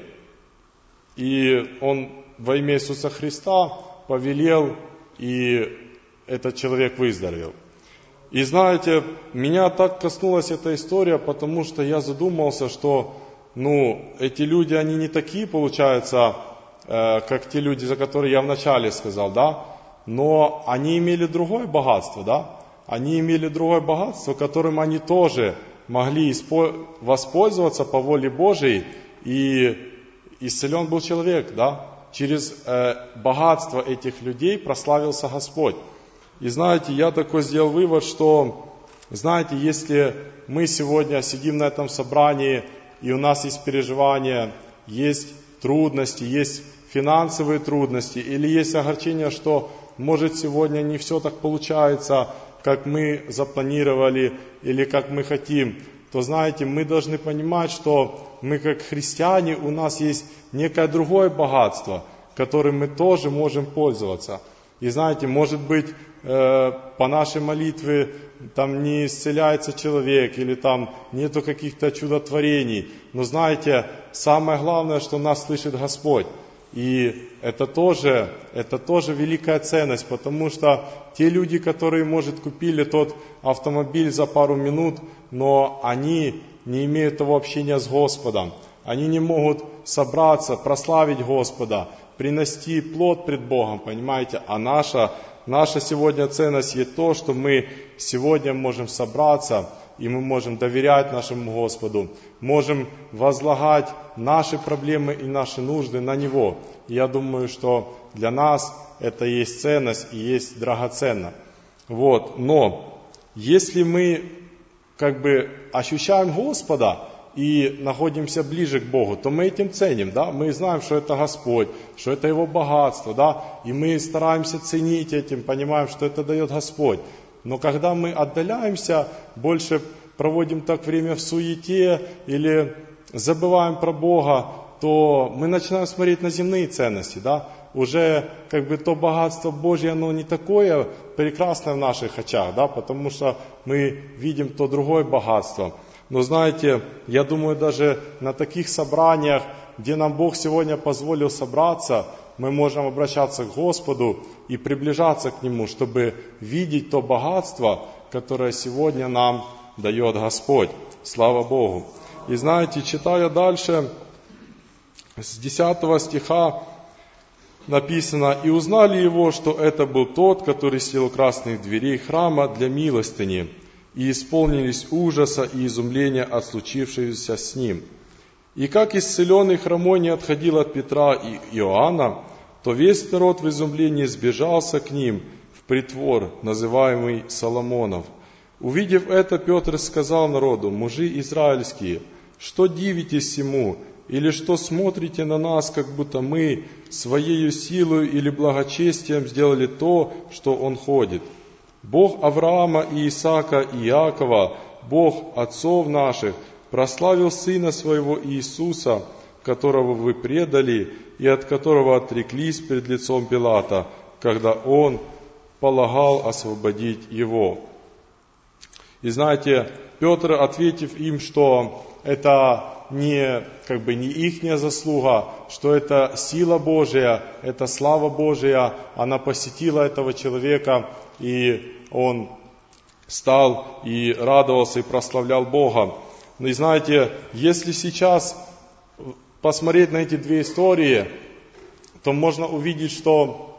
И он во имя Иисуса Христа повелел, и этот человек выздоровел. И знаете, меня так коснулась эта история, потому что я задумался, что эти люди, они не такие, получается, как те люди, за которые я вначале сказал, да? Но они имели другое богатство, да? Они имели другое богатство, которым они тоже могли воспользоваться по воле Божией, и исцелен был человек, да? Через богатство этих людей прославился Господь. И знаете, я такой сделал вывод, что, знаете, если мы сегодня сидим на этом собрании, и у нас есть переживания, есть трудности, есть финансовые трудности, или есть огорчение, что, может, сегодня не все так получается, как мы запланировали, или как мы хотим, то, знаете, мы должны понимать, что мы, как христиане, у нас есть некое другое богатство, которым мы тоже можем пользоваться. И знаете, может быть, по нашей молитве там не исцеляется человек, или там нету каких-то чудотворений. Но знаете, самое главное, что нас слышит Господь. И это тоже великая ценность, потому что те люди, которые, может, купили тот автомобиль за пару минут, но они не имеют того общения с Господом. Они не могут собраться, прославить Господа, принести плод пред Богом, понимаете? А наша сегодня ценность есть то, что мы сегодня можем собраться, и мы можем доверять нашему Господу, можем возлагать наши проблемы и наши нужды на Него. И я думаю, что для нас это есть ценность и есть драгоценно. Вот. Но если мы ощущаем Господа, и находимся ближе к Богу, то мы этим ценим, да, мы знаем, что это Господь, что это Его богатство, да, и мы стараемся ценить этим, понимаем, что это дает Господь. Но когда мы отдаляемся, больше проводим так время в суете или забываем про Бога, то мы начинаем смотреть на земные ценности, да, уже как бы то богатство Божье, оно не такое прекрасное в наших очах, да, потому что мы видим то другое богатство. Но знаете, я думаю, даже на таких собраниях, где нам Бог сегодня позволил собраться, мы можем обращаться к Господу и приближаться к Нему, чтобы видеть то богатство, которое сегодня нам дает Господь. Слава Богу! И знаете, читая дальше, с 10 стиха написано: «И узнали его, что это был тот, который сидел у красных дверей храма для милостыни, и исполнились ужаса и изумления от случившегося с ним. И как исцеленный хромой не отходил от Петра и Иоанна, то весь народ в изумлении сбежался к ним в притвор, называемый Соломонов. Увидев это, Петр сказал народу: мужи израильские, что дивитесь сему, или что смотрите на нас, как будто мы своею силою или благочестием сделали то, что он ходит? Бог Авраама и Исаака и Иакова, Бог отцов наших, прославил Сына Своего Иисуса, которого вы предали и от которого отреклись пред лицом Пилата, когда Он полагал освободить Его». И знаете, Петр, ответив им, что это не ихняя заслуга, что это сила Божия, это слава Божия, она посетила этого человека, и он стал и радовался, и прославлял Бога. И знаете, если сейчас посмотреть на эти две истории, то можно увидеть, что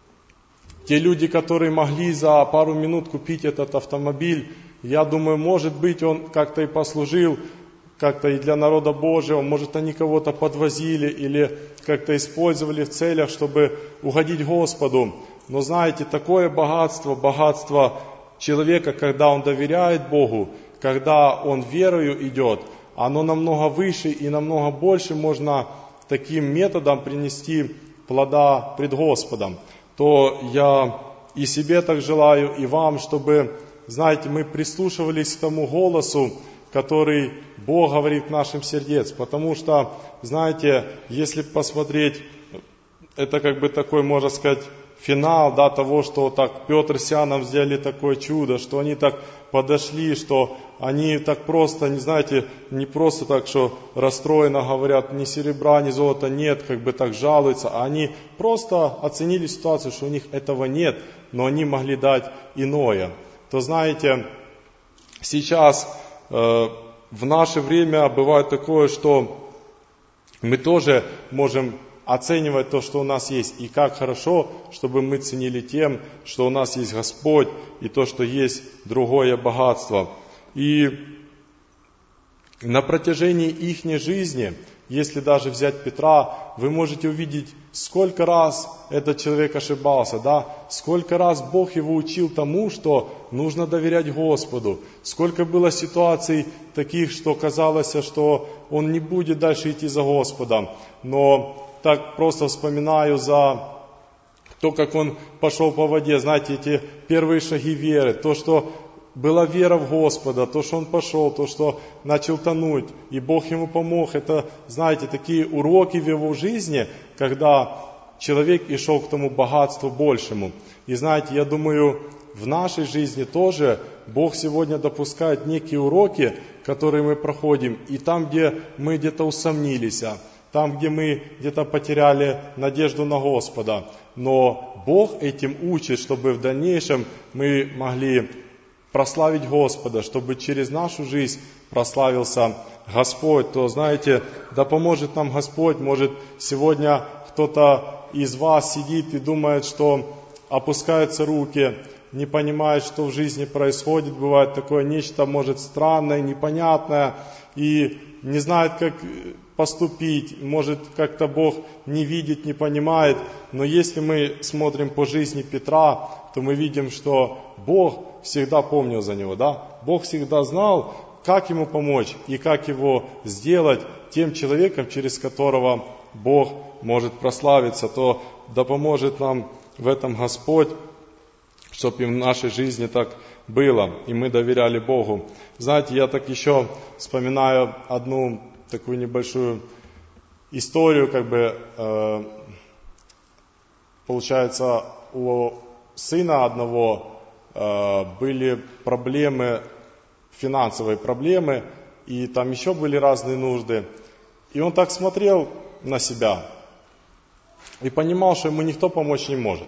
те люди, которые могли за пару минут купить этот автомобиль, я думаю, может быть, он как-то и послужил, как-то и для народа Божьего, может, они кого-то подвозили или как-то использовали в целях, чтобы угодить Господу. Но знаете, такое богатство человека, когда он доверяет Богу, когда он верою идет, оно намного выше и намного больше можно таким методом принести плода пред Господом. То я и себе так желаю, и вам, чтобы, знаете, мы прислушивались к тому голосу, который Бог говорит в нашем сердце. Потому что, знаете, если посмотреть, это такой, можно сказать, финал, да, того, что так Петр с Иоанном сделали такое чудо, что они так подошли, что они так просто, не знаете, не просто так, что расстроенно говорят, ни серебра, ни золота нет, так жалуются, а они просто оценили ситуацию, что у них этого нет, но они могли дать иное. То знаете, сейчас в наше время бывает такое, что мы тоже можем оценивать то, что у нас есть. И как хорошо, чтобы мы ценили тем, что у нас есть Господь, и то, что есть другое богатство. И на протяжении ихней жизни, если даже взять Петра, вы можете увидеть, сколько раз этот человек ошибался, да? Сколько раз Бог его учил тому, что нужно доверять Господу. Сколько было ситуаций таких, что казалось, что он не будет дальше идти за Господом. Но так просто вспоминаю за то, как он пошел по воде, знаете, эти первые шаги веры, то, что была вера в Господа, то, что он пошел, то, что начал тонуть, и Бог ему помог. Это, знаете, такие уроки в его жизни, когда человек и шел к тому богатству большему. И знаете, я думаю, в нашей жизни тоже Бог сегодня допускает некие уроки, которые мы проходим, и там, где мы где-то усомнились, там, где мы где-то потеряли надежду на Господа. Но Бог этим учит, чтобы в дальнейшем мы могли прославить Господа, чтобы через нашу жизнь прославился Господь. То, знаете, да поможет нам Господь. Может, сегодня кто-то из вас сидит и думает, что опускаются руки, не понимает, что в жизни происходит. Бывает такое нечто, может, странное, непонятное, и не знает, как поступить, может, как-то Бог не видит, не понимает. Но если мы смотрим по жизни Петра, то мы видим, что Бог всегда помнил за него, да? Бог всегда знал как ему помочь и как его сделать тем человеком, через которого Бог может прославиться, то да поможет нам в этом Господь, чтобы и в нашей жизни так было, и мы доверяли Богу. Знаете, я так еще вспоминаю одну такую небольшую историю, получается, у сына одного были проблемы, финансовые проблемы, и там еще были разные нужды. И он так смотрел на себя и понимал, что ему никто помочь не может.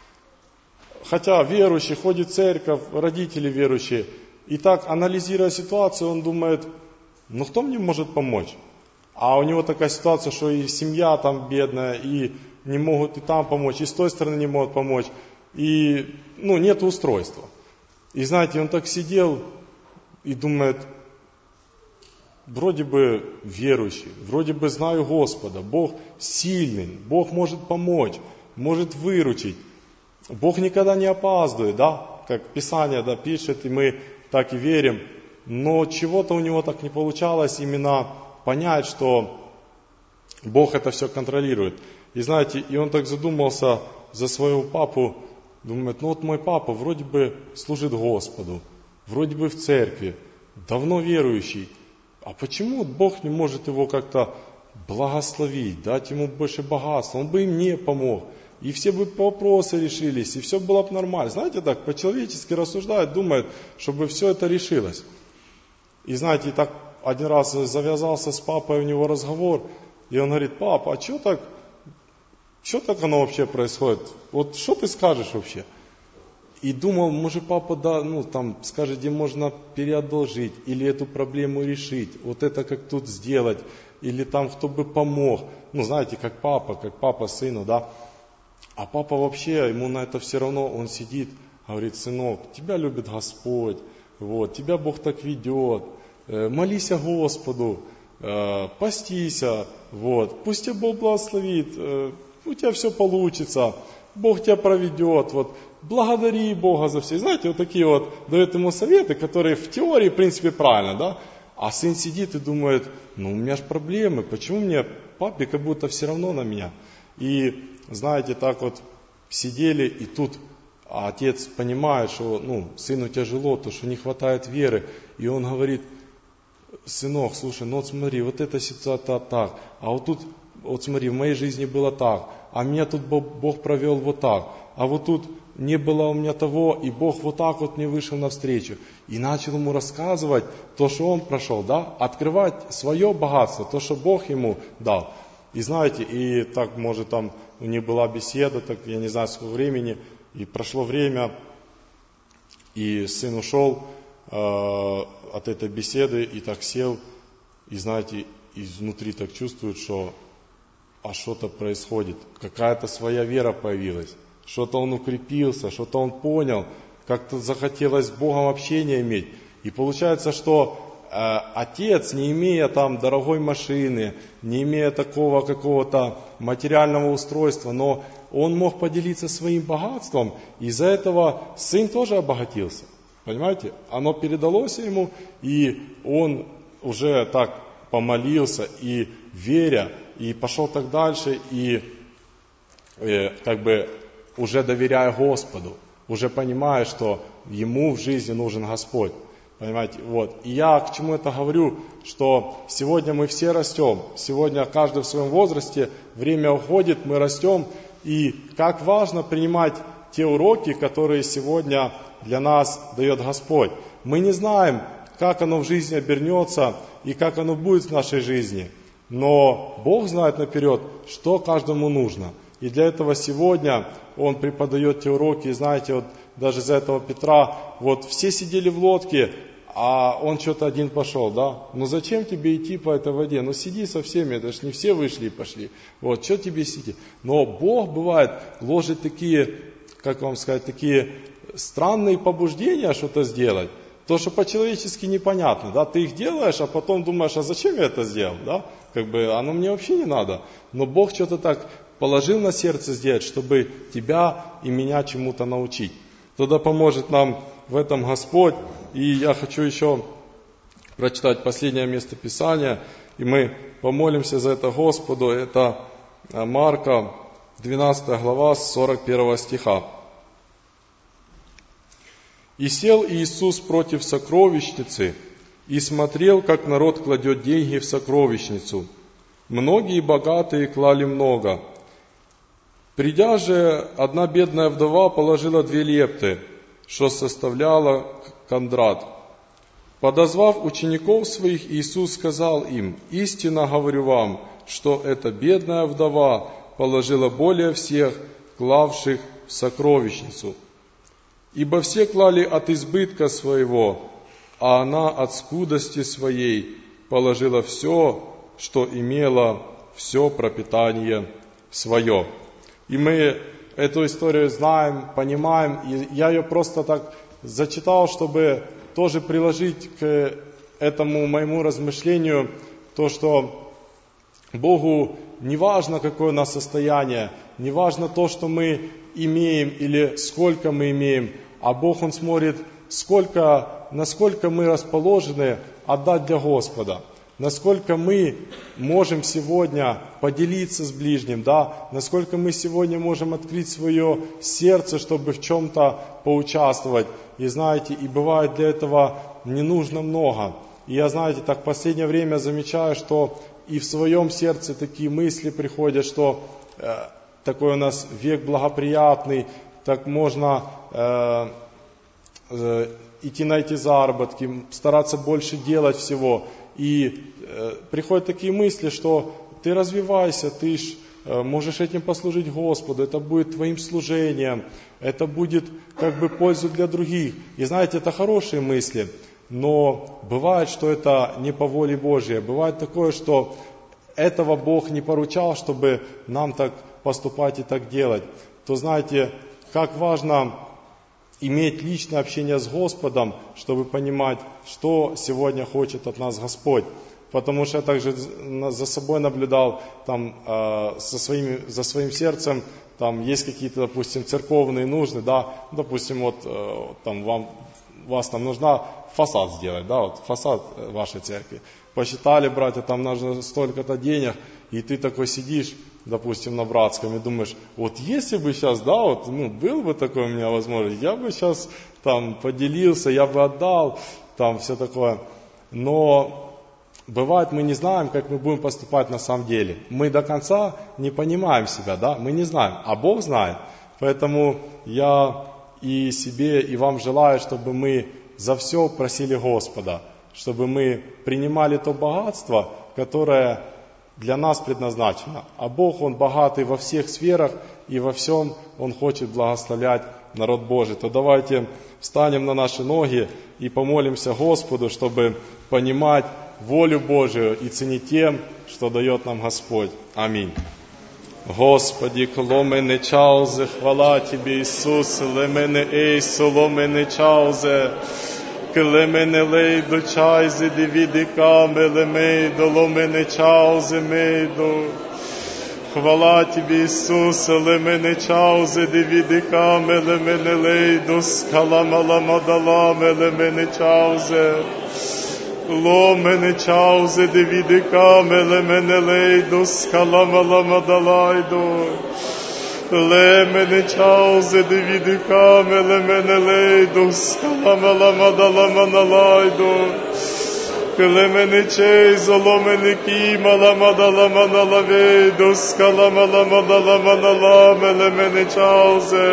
Хотя верующий, ходит в церковь, родители верующие. И так, анализируя ситуацию, он думает, ну кто мне может помочь? А у него такая ситуация, что и семья там бедная, и не могут и там помочь, и с той стороны не могут помочь. И, нет устройства. И знаете, он так сидел и думает, вроде бы верующий, вроде бы знаю Господа, Бог сильный, Бог может помочь, может выручить. Бог никогда не опаздывает, да, как Писание, да, пишет, и мы так и верим. Но чего-то у него так не получалось именно понять, что Бог это все контролирует. И знаете, и он так задумался за своего папу, думает, мой папа вроде бы служит Господу, вроде бы в церкви, давно верующий. А почему Бог не может его как-то благословить, дать ему больше богатства? Он бы им не помог. И все бы вопросы решились, и все было бы нормально. Знаете, так по-человечески рассуждает, думает, чтобы все это решилось. И знаете, так один раз завязался с папой у него разговор, и он говорит, папа, а что так оно вообще происходит? Вот что ты скажешь вообще? И думал, может папа, скажет, где можно переодолжить, или эту проблему решить, вот это как тут сделать, или там кто бы помог. Знаете, как папа сыну, да. А папа вообще, ему на это все равно, он сидит, говорит, сынок, тебя любит Господь, тебя Бог так ведет, молись Господу, постись, пусть тебя Бог благословит, у тебя все получится, Бог тебя проведет, благодари Бога за все. Знаете, такие дают ему советы, которые в теории, в принципе, правильно, да? А сын сидит и думает, у меня же проблемы, почему мне папе как будто все равно на меня? И знаете, так сидели, и тут отец понимает, что сыну тяжело, то что не хватает веры. И он говорит, сынок, слушай, смотри, вот эта ситуация так, а тут, смотри, в моей жизни было так, а меня тут Бог провел вот так, а тут не было у меня того, и Бог вот так мне вышел навстречу. И начал ему рассказывать то, что он прошел, да, открывать свое богатство, то, что Бог ему дал. И знаете, и так, может, там у них была беседа, так я не знаю, сколько времени, и прошло время, и сын ушел от этой беседы, и так сел, и знаете, изнутри так чувствует, что что-то происходит, какая-то своя вера появилась, что-то он укрепился, что-то он понял, как-то захотелось с Богом общение иметь. И получается, что отец, не имея там дорогой машины, не имея такого какого-то материального устройства, но он мог поделиться своим богатством, и из-за этого сын тоже обогатился. Понимаете? Оно передалось ему, и он уже так помолился, и веря, и пошел так дальше, и уже доверяя Господу, уже понимая, что ему в жизни нужен Господь. Понимаете, И я к чему это говорю, что сегодня мы все растем, сегодня каждый в своем возрасте, время уходит, мы растем, и как важно принимать те уроки, которые сегодня для нас дает Господь. Мы не знаем, как оно в жизни обернется и как оно будет в нашей жизни, но Бог знает наперед, что каждому нужно. И для этого сегодня Он преподает те уроки, и знаете, даже из-за этого Петра, все сидели в лодке, а он что-то один пошел, да? Зачем тебе идти по этой воде? Сиди со всеми, это ж не все вышли и пошли. Что тебе сидеть? Но Бог, бывает, ложит такие, как вам сказать, такие странные побуждения что-то сделать. То, что по-человечески непонятно, да? Ты их делаешь, а потом думаешь, а зачем я это сделал, да? Оно мне вообще не надо. Но Бог что-то так положил на сердце сделать, чтобы тебя и меня чему-то научить. Тогда поможет нам в этом Господь. И я хочу еще прочитать последнее место Писания, и мы помолимся за это Господу. Это Марка, 12 глава, с 41 стиха. «И сел Иисус против сокровищницы, и смотрел, как народ кладет деньги в сокровищницу. Многие богатые клали много. Придя же, одна бедная вдова положила 2 лепты, что составляло кондрат. Подозвав учеников своих, Иисус сказал им: истинно говорю вам, что эта бедная вдова положила более всех, клавших в сокровищницу. Ибо все клали от избытка своего, а она от скудости своей положила все, что имела, все пропитание свое». И мы эту историю знаем, понимаем, и я ее просто так зачитал, чтобы тоже приложить к этому моему размышлению то, что Богу не важно, какое у нас состояние, не важно то, что мы имеем или сколько мы имеем, а Бог, Он смотрит, насколько мы расположены отдать для Господа, насколько мы можем сегодня поделиться с ближним, да, насколько мы сегодня можем открыть свое сердце, чтобы в чем-то поучаствовать. И знаете, и бывает для этого не нужно много. И я, знаете, так в последнее время замечаю, что и в своем сердце такие мысли приходят, что такой у нас век благоприятный, так можно идти на эти заработки, стараться больше делать всего. И приходят такие мысли, что ты развивайся, ты можешь этим послужить Господу, это будет твоим служением, это будет как бы пользу для других. И знаете, это хорошие мысли, но бывает, что это не по воле Божьей. Бывает такое, что этого Бог не поручал, чтобы нам так поступать и так делать. То знаете, как важно иметь личное общение с Господом, чтобы понимать, что сегодня хочет от нас Господь. Потому что я также за собой наблюдал, там, за своим сердцем, там есть какие-то, допустим, церковные нужды, да, допустим, вот там вас там нужно фасад сделать, да, вот фасад вашей церкви. Посчитали, братья, там нужно столько-то денег, и ты такой сидишь, допустим, на Братском, и думаешь, вот если бы сейчас, да, вот, был бы такой у меня возможность, я бы сейчас там поделился, я бы отдал, там все такое. Но бывает, мы не знаем, как мы будем поступать на самом деле. Мы до конца не понимаем себя, да, мы не знаем, а Бог знает. Поэтому я и себе, и вам желаю, чтобы мы за все просили Господа, чтобы мы принимали то богатство, которое для нас предназначено. А Бог, Он богатый во всех сферах, и во всем Он хочет благословлять народ Божий. То давайте встанем на наши ноги и помолимся Господу, чтобы понимать волю Божию и ценить тем, что дает нам Господь. Аминь. Господи, коло мене чаузе, хвала Тебе, Иисус, ле мене ейсо, ло мене чаузе, кле мене лейдо чайзе, дивиди каме, ле мейдо, ло мене чаузе, мейдо. Хвала Тебе, Иисус, ле мене чаузе, дивиди каме, ле мене лейдо, скалама ламадаламе, ле мене чаузе. Lo mene chauze de vide camele mene leido scalama lama dalaido. Le mene chauze de vide camele mene leido scalama lama dalama nalaido. Le mene cheizo lo mene kima lama dalama nalavedo scalama lama dalama nalame le mene chauze.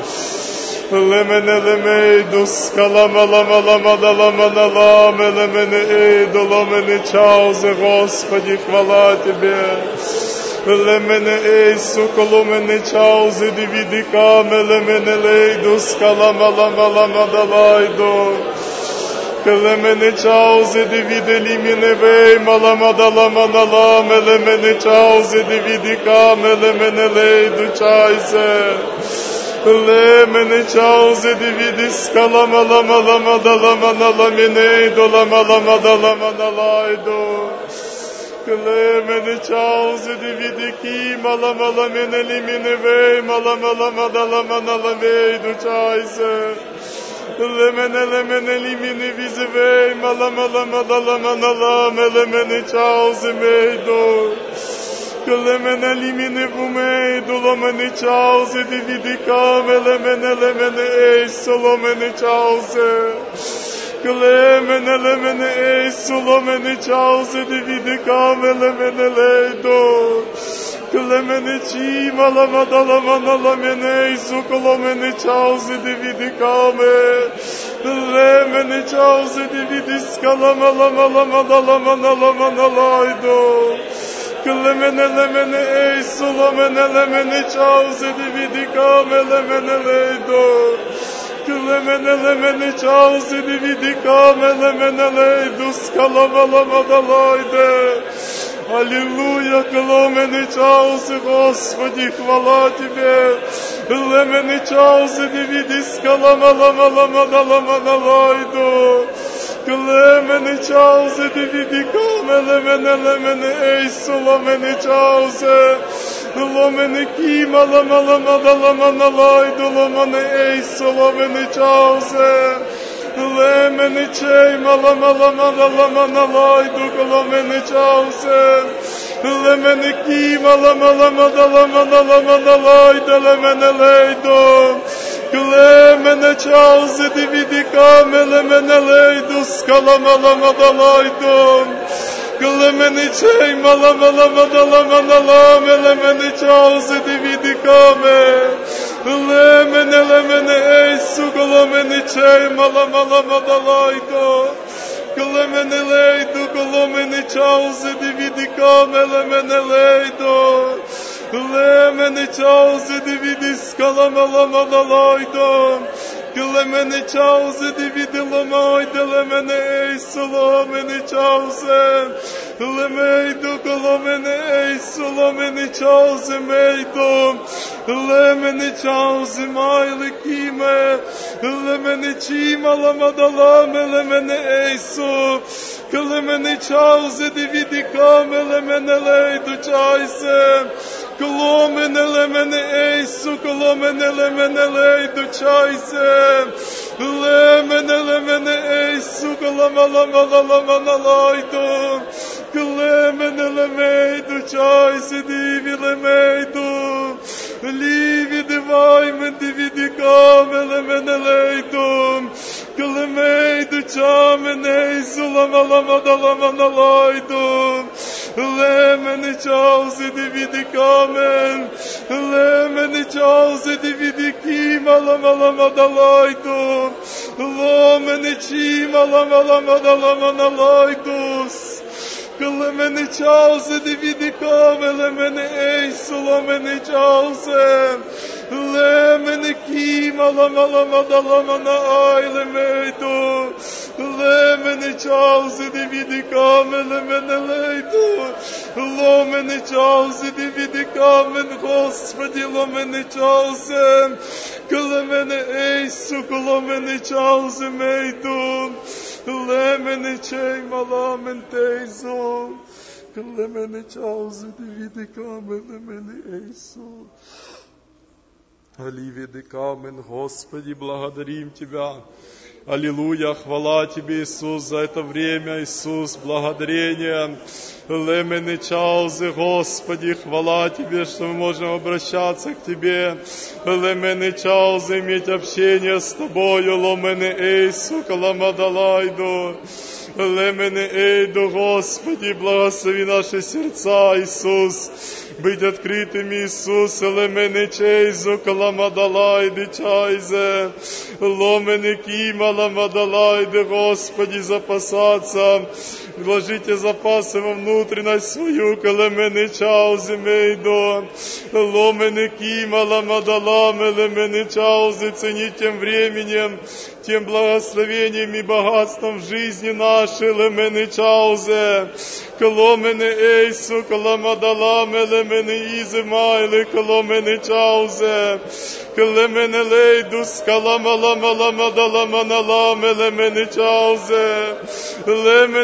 Lemene lemeido scalama lama lama dalama nalame lemene eido lemene чаузе, Господи, хвала Тебе. Lemene eisu коломене чаузе дивиди каме lemene leido scalama lama lama dalaido. Lemene чаузе дивиди limine vei malama dalama nalame lemene чауze dividi kame lemene leido чайзе. Le mene chauze dividi scalama lama lama dalama nalamineido lama lama dalama nalaido. Le mene chauze dividi kima lama lamine limine vei malama lama dalama nalameido chaize. Lemene limini vizivei, malamalamalam, elemene chauze meido. Lemene limini vumeido, lomene chauze dividicam, elemene eiso, lomene chauze. Lemene eiso, lomene chauze dividicam, elemene leido. Lemene ci malamadalamanamene eiso, lomene chauze dividicame. Lemene chauze dividiscalamalamalamalamalamanalaido. Lemene eiso, lemene chauze dividicame, lemene leido. Lemene chauze dividicame, lemene leido, scalamalamalamalaide. Аллилуйя, lemene chauze, Господи, хвала Тебе. Lemene chauze dividiscalamalamalamalamalamanalaido. Lemene chauze dividicame, lemene eiso, lemene chauze. Lomene kima lamalamalamalamanalaido, lomene eiso, lomene chauze. Lemene chei malamalamalamalamanalaido, lomene chauze. Lemene kima lamalamalamalamanalaido, lemene leido. Lemene chauze dividicame, lemene leido, scalamalamalamaido. Lemene chei malamalamalamalamanalame, lemene chauze dividicame. Lemene eisu, lemene chei malamalamalamaido. Lemene leido, lemene chauze dividicame, lemene leido. Lemene chauze dividiscalamalamalaido. Lemene chauze dividilamoide, lemene eisu, lemene chauze. Lemeido, lemene eisu, lemene chauze meido. Lemene chauze maile kime. Lemene chima lamadalame, lemene eisu. Lemene chauze dividicame, lemene leido chaise. Lemene eisu, lemene leido chaise. Lemene eisu, lamalamalalamanalaido. Lemene lemeido chaise, divi lemeido. Livi divaimen dividicame, lemene leido. Lemeido chamen eisu, lamalamadalamanalaido. Lemene chauze dividicamen. Lemene chauze dividicima, lamalamadalaido. Lemene chima, lamalamadalamanalaidos. Lemene chauze dividicame, lemene eisu, lemene chauze. Lemene kima, lamalamadalamanai, lemeido. Lemene chauze dividicame, lemene leido. Lemene chauze dividicame, Господи, lemene chauze. Lemene eisu, lemene chauze meido. Lemene chei malamenteizo. Lemene chauze dividicame, lemene eisu. Аливидикамен, Господи, благодарим Тебя. Аллилуйя, хвала Тебе, Иисус, за это время, Иисус, благодарение. Лемене чаузе, Господи, хвала Тебе, что мы можем обращаться к Тебе. Лемене чаузе, иметь общение с Тобою. Ломене эйсу, каламадалайду. Лемене эйду, Господи, благослови наши сердца, Иисус, быть открытыми, Иисус. Лемене чейзу, каламадалайды, чайзе. Ломене кима, ламадалайды, Господи, запасаться. Вложите запасы во внутренность свою, калемене чаузе мейдо. Ломене кима, ламадаламе, лемене чаузе, цени тем временем, тем благословением и богатством в жизни нашей, лемене чаузе. Коломене эйсу, каламадаламе, лемене изымайле, коломене чаузе. Колемене лейдус, каламаламаламадаламаналаме, лемене чаузе. Лемене ки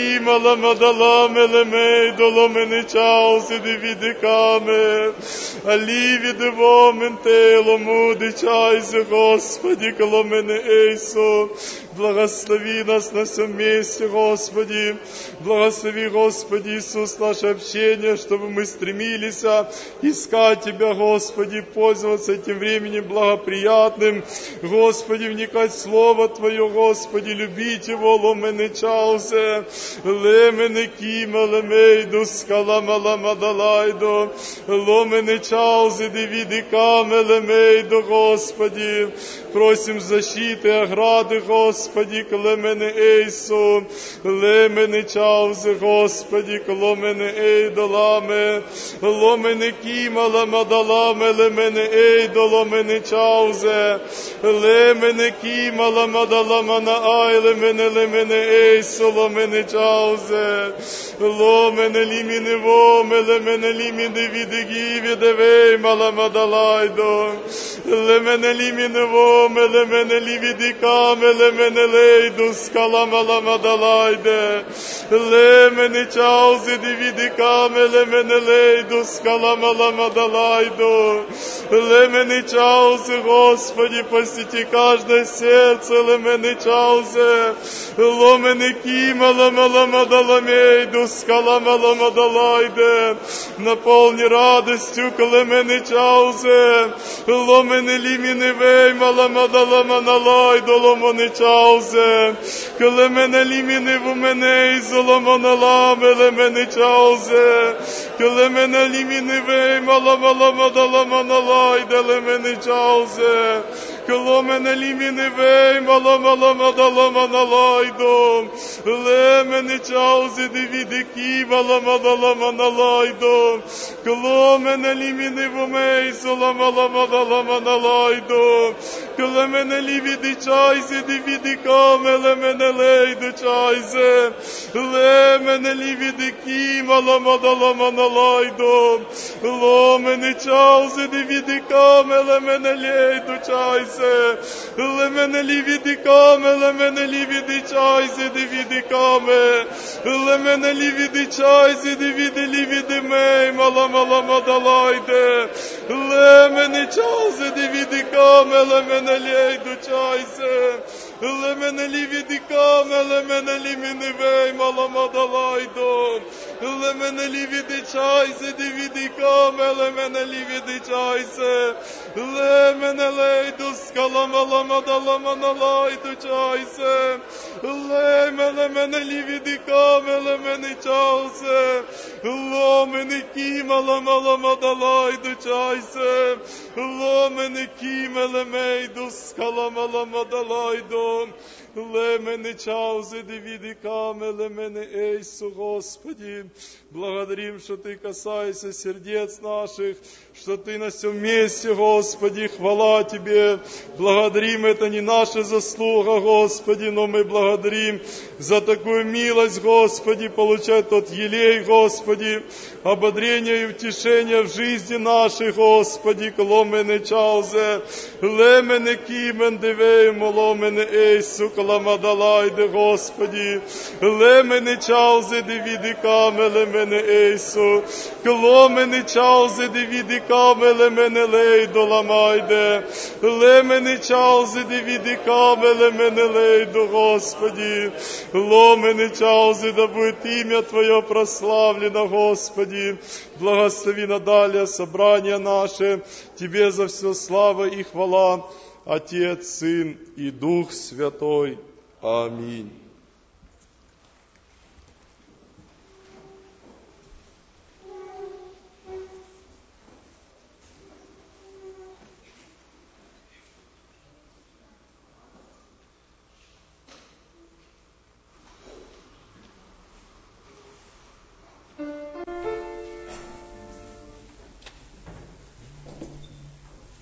кимала мадаламе лемей доломене чаузе дивидикаме. Аливи девомен телому дичайзе, Господи, коломене эйсо. Благослови нас на всем месте, Господи. Благослови, Господи Иисус, наше общение, чтобы мы стремились искать Тебя, Господи, пользоваться этим временем благоприятным. Господи, вникать в Слово Твое, Господи, любить Его, ломене чаузе, лемене кима лемейду, скалама ламадалайдо, ломене чаузе, дивидикаме лемейду, Господи. Просим защиты, ограды, Господи, клемене эйсу, лемене чаузе, Господи, кломене эйдоламе, ломене кима ламадаламе, лемене эйдоломене чаузе, лемене кима ламадаламана ай, лемене эйсу, ломене чаузе, ломене лимине воме, лемене лимине видеги, видевей, маламадалайдо, лемене лимине воме, лемене ливидикаме, лемене лейдус, каламаламадалайде, лемене чаузе, дивидикаме, лемене лейдус, каламаламадалайдо, лемене чаузе, Господи, посети каждое сердце, лемене чаузе, ломене кима, ламаламадаламейдус, каламаламадалайде, наполни радостью, лемене чаузе, ломене лимине вей, маламадаламаналайдо, ломоне чаузе, клемене лимине вумене, изоломаналаме, лемене чаузе, клемене лимине вей, маламаламадаламаналайде, лемене чаузе, кломене лимине вей, маламаламадаламаналайдо, лемене чаузе, дивидики, маламадаламаналайдо, кломене лимине вуме, изоломаламадаламаналайдо, клемене ливиди чайзе, дивидикаме, лемене лейду чайзе, лемене ливидики, маламадаламаналайдо, ломене чаузе, дивидикаме, лемене лейду чайзе, лемене ливидикаме, лемене ливиди чайзе, дивидикаме, лемене ливиди чайзе, дивиди ливиди мей, маламаламадалайде, лемене чаузе, дивидикаме, лемене лейду чайзе, лемене ливидикаме, лемене лимине вей, маламадалайдо, лемене ливиди чайзе, дивидикаме, лемене ливиди чайзе, лемене лейду, скаламаламадаламаналайду чайзе, лемене ливидикаме, лемене чаузе, ломене кима, ламаламадалайду чайзе, ломене кима, лемейду, скаламаламадалайдо, лемене чаузе, дивидикаме, лемене эйсу, Господи. Благодарим, что Ты касаешься сердец наших, что Ты на всем месте, Господи, хвала Тебе. Благодарим, это не наша заслуга, Господи, но мы благодарим за такую милость, Господи, получать тот елей, Господи, ободрение и утешение в жизни нашей, Господи, кломене чаузе, лемене кимен девеймо, ломене эйсу, каламадалайде, Господи, лемене чаузе, дивидикаме, лемене эйсу, кломене чаузе, дивидикаме, лемене лейдо, ламайде, лемене чаузе, дивидикаме, лемене лейдо, Господи, ломене чаузе, да будет имя Твое прославлено, Господи, благослови надалее собрание наше, Тебе за все слава и хвала, Отец, Сын и Дух Святой. Аминь.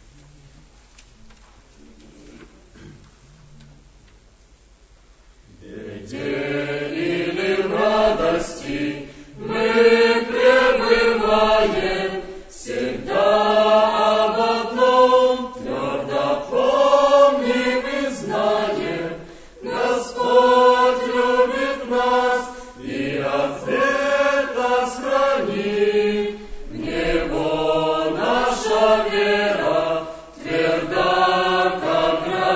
Yeah. вера, тверда, как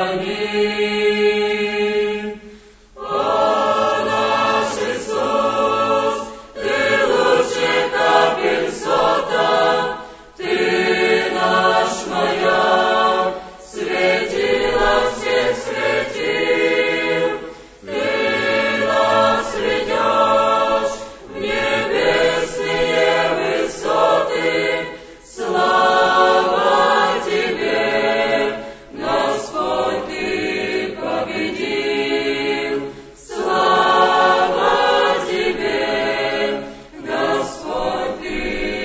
гранит. О, наш Иисус, Ты лучше капель сота, Ты наш маяк, светило всех светил. Ты нас ведешь в небесные высоты. Слава Тебе, Господь, Ты победил. Слава Тебе, Господь, Ты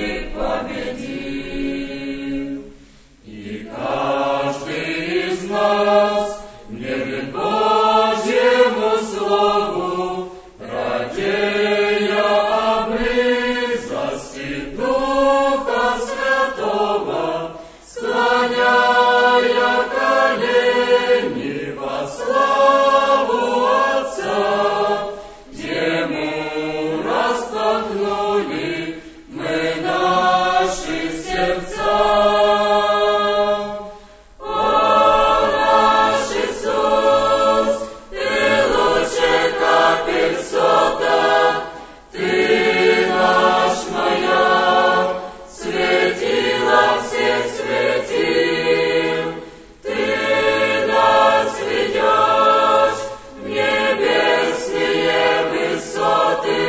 победил. И каждый из нас внемлет Божьему Слову, радея о близости Духа Святого, склоняя колени во славу Отца, Ему распахнули мы наши сердца. О, наш Иисус, Ты лучше капель сота, Ты наш маяк, светило всех светил. Ты нас ведешь в небесные высоты.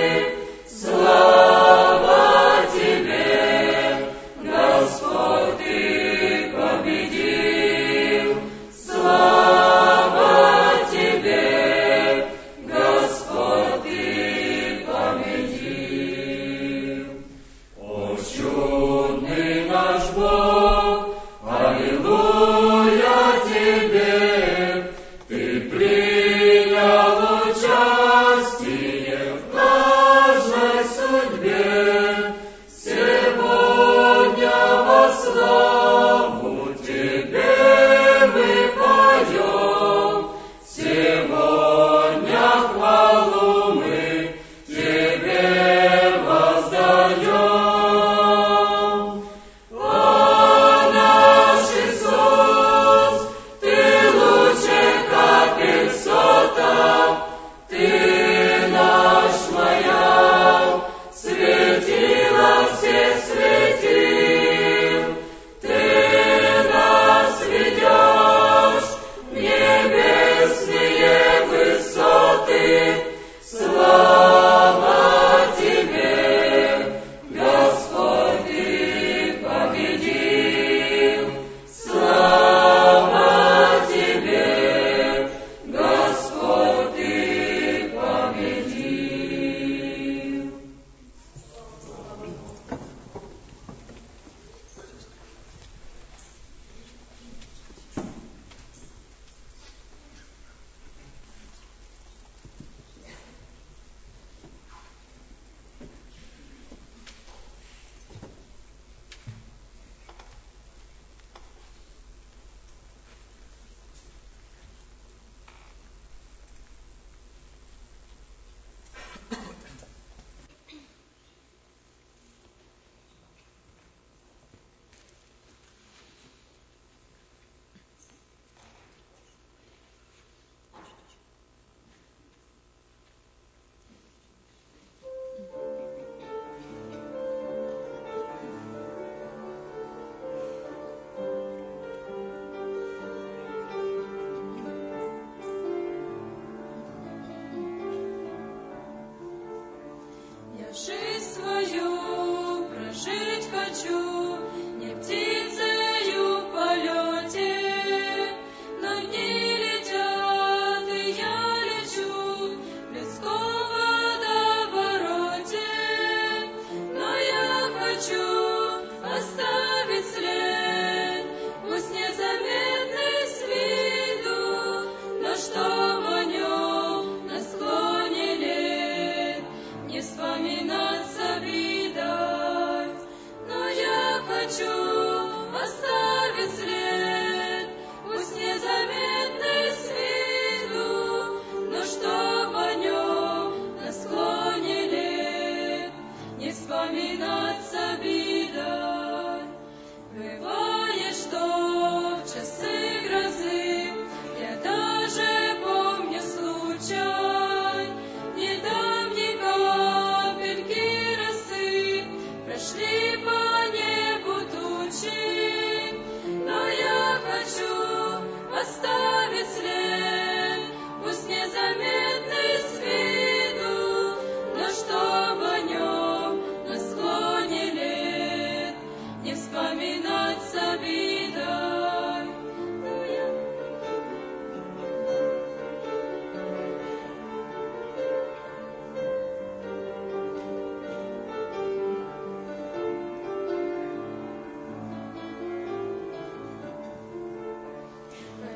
Слава Тебе, Господь, Ты победил. Слава Тебе, Господь, Ты победил. О, чудный наш Бог, аллилуйя Тебе, Ты принял участие в каждой судьбе. Сегодня во славу Тебе мы поем, сегодня хвалу мы Тебе воздаем. О,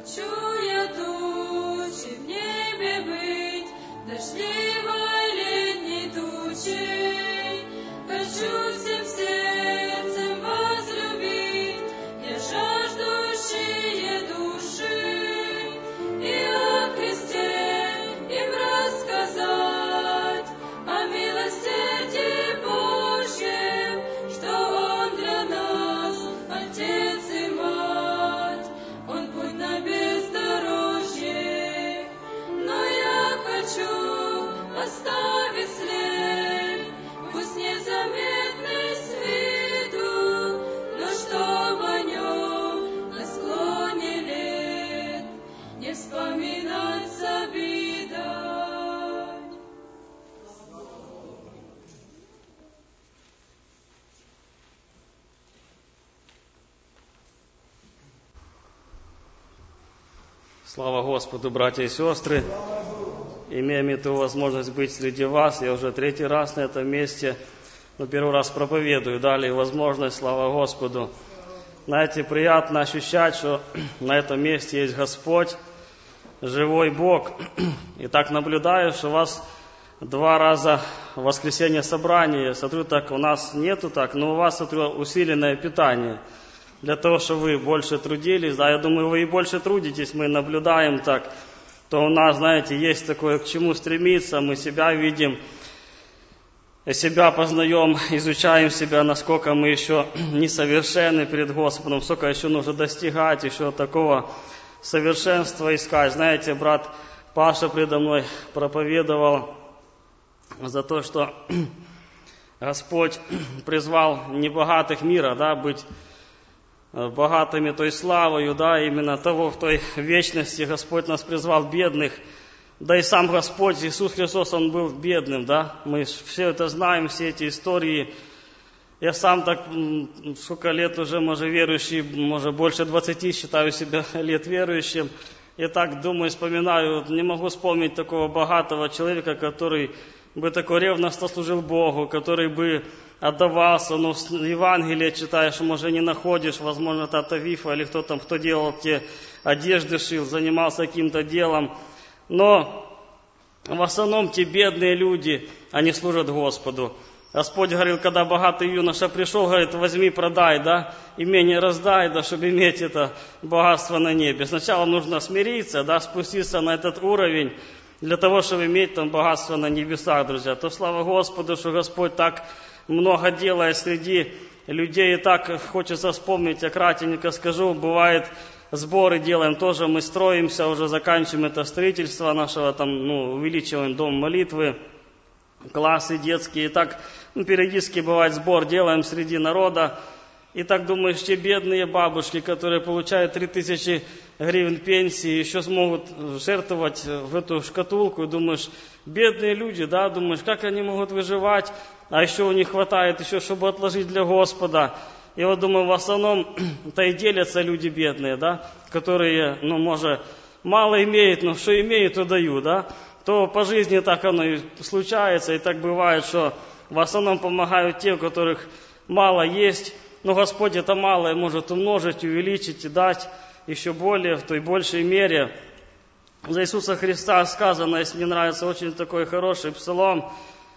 Хочу я тучи в небе быть, дождливой летней тучей. Хочу всем сердцем возлюбить, я жаждущие души, и о Христе им рассказать, о милосердии Божьем, что Он для нас, Отец и Мать. Он путь на бездорожье, но я хочу оставить след, пусть незаметный с виду, но чтоб о нем на склоне лет не вспоминать с обидой. Слава Господу, братья и сестры! Имеем эту возможность быть среди вас. Я уже 3-й раз на этом месте, но 1-й раз проповедую. Дали возможность, слава Господу. Знаете, приятно ощущать, что на этом месте есть Господь, живой Бог. И так наблюдаю, что у вас 2 раза в воскресенье собрание. Смотрю, так у нас нету так, но у вас, смотрю, усиленное питание. Для того, чтобы вы больше трудились, да, я думаю, вы и больше трудитесь, мы наблюдаем так, то у нас, знаете, есть такое, к чему стремиться, мы себя видим, себя познаем, изучаем себя, насколько мы еще несовершенны перед Господом, сколько еще нужно достигать, еще такого совершенства искать. Знаете, брат Паша предо мной проповедовал за то, что Господь призвал небогатых мира, да, быть богатыми той славою, да, именно того, в той вечности Господь нас призвал бедных, да и сам Господь Иисус Христос, Он был бедным, да, мы все это знаем, все эти истории. Я сам так, сколько лет уже, может, верующий, может, больше 20 считаю себя лет верующим, я так думаю, вспоминаю, не могу вспомнить такого богатого человека, который бы такой ревностно служил Богу, который бы отдавался, ну, Евангелие читаешь, может, не находишь, возможно, Тата Вифа или кто там, кто делал те одежды, шил, занимался каким-то делом. Но в основном те бедные люди, они служат Господу. Господь говорил, когда богатый юноша пришел, говорит, возьми, продай, да, имение раздай, да, чтобы иметь это богатство на небе. Сначала нужно смириться, да, спуститься на этот уровень, для того, чтобы иметь там богатство на небесах, друзья. То слава Господу, что Господь так много делает среди людей. И так хочется вспомнить, я кратенько скажу, бывает, сборы делаем тоже, мы строимся, уже заканчиваем это строительство нашего, там, ну, увеличиваем дом молитвы, классы детские. И так, ну, периодически бывает сбор делаем среди народа. И так думаешь, те бедные бабушки, которые получают 3000 гривен пенсии, еще смогут жертвовать в эту шкатулку. И думаешь, бедные люди, да, думаешь, как они могут выживать, а еще у них хватает еще, чтобы отложить для Господа. И вот думаю, в основном-то и делятся люди бедные, да, которые, ну, может, мало имеют, но что имеют, то дают, да. То по жизни так оно и случается, и так бывает, что в основном помогают те, у которых мало есть. Но Господь это малое может умножить, увеличить и дать еще более, в той большей мере. За Иисуса Христа сказано, если мне нравится, очень такой хороший псалом,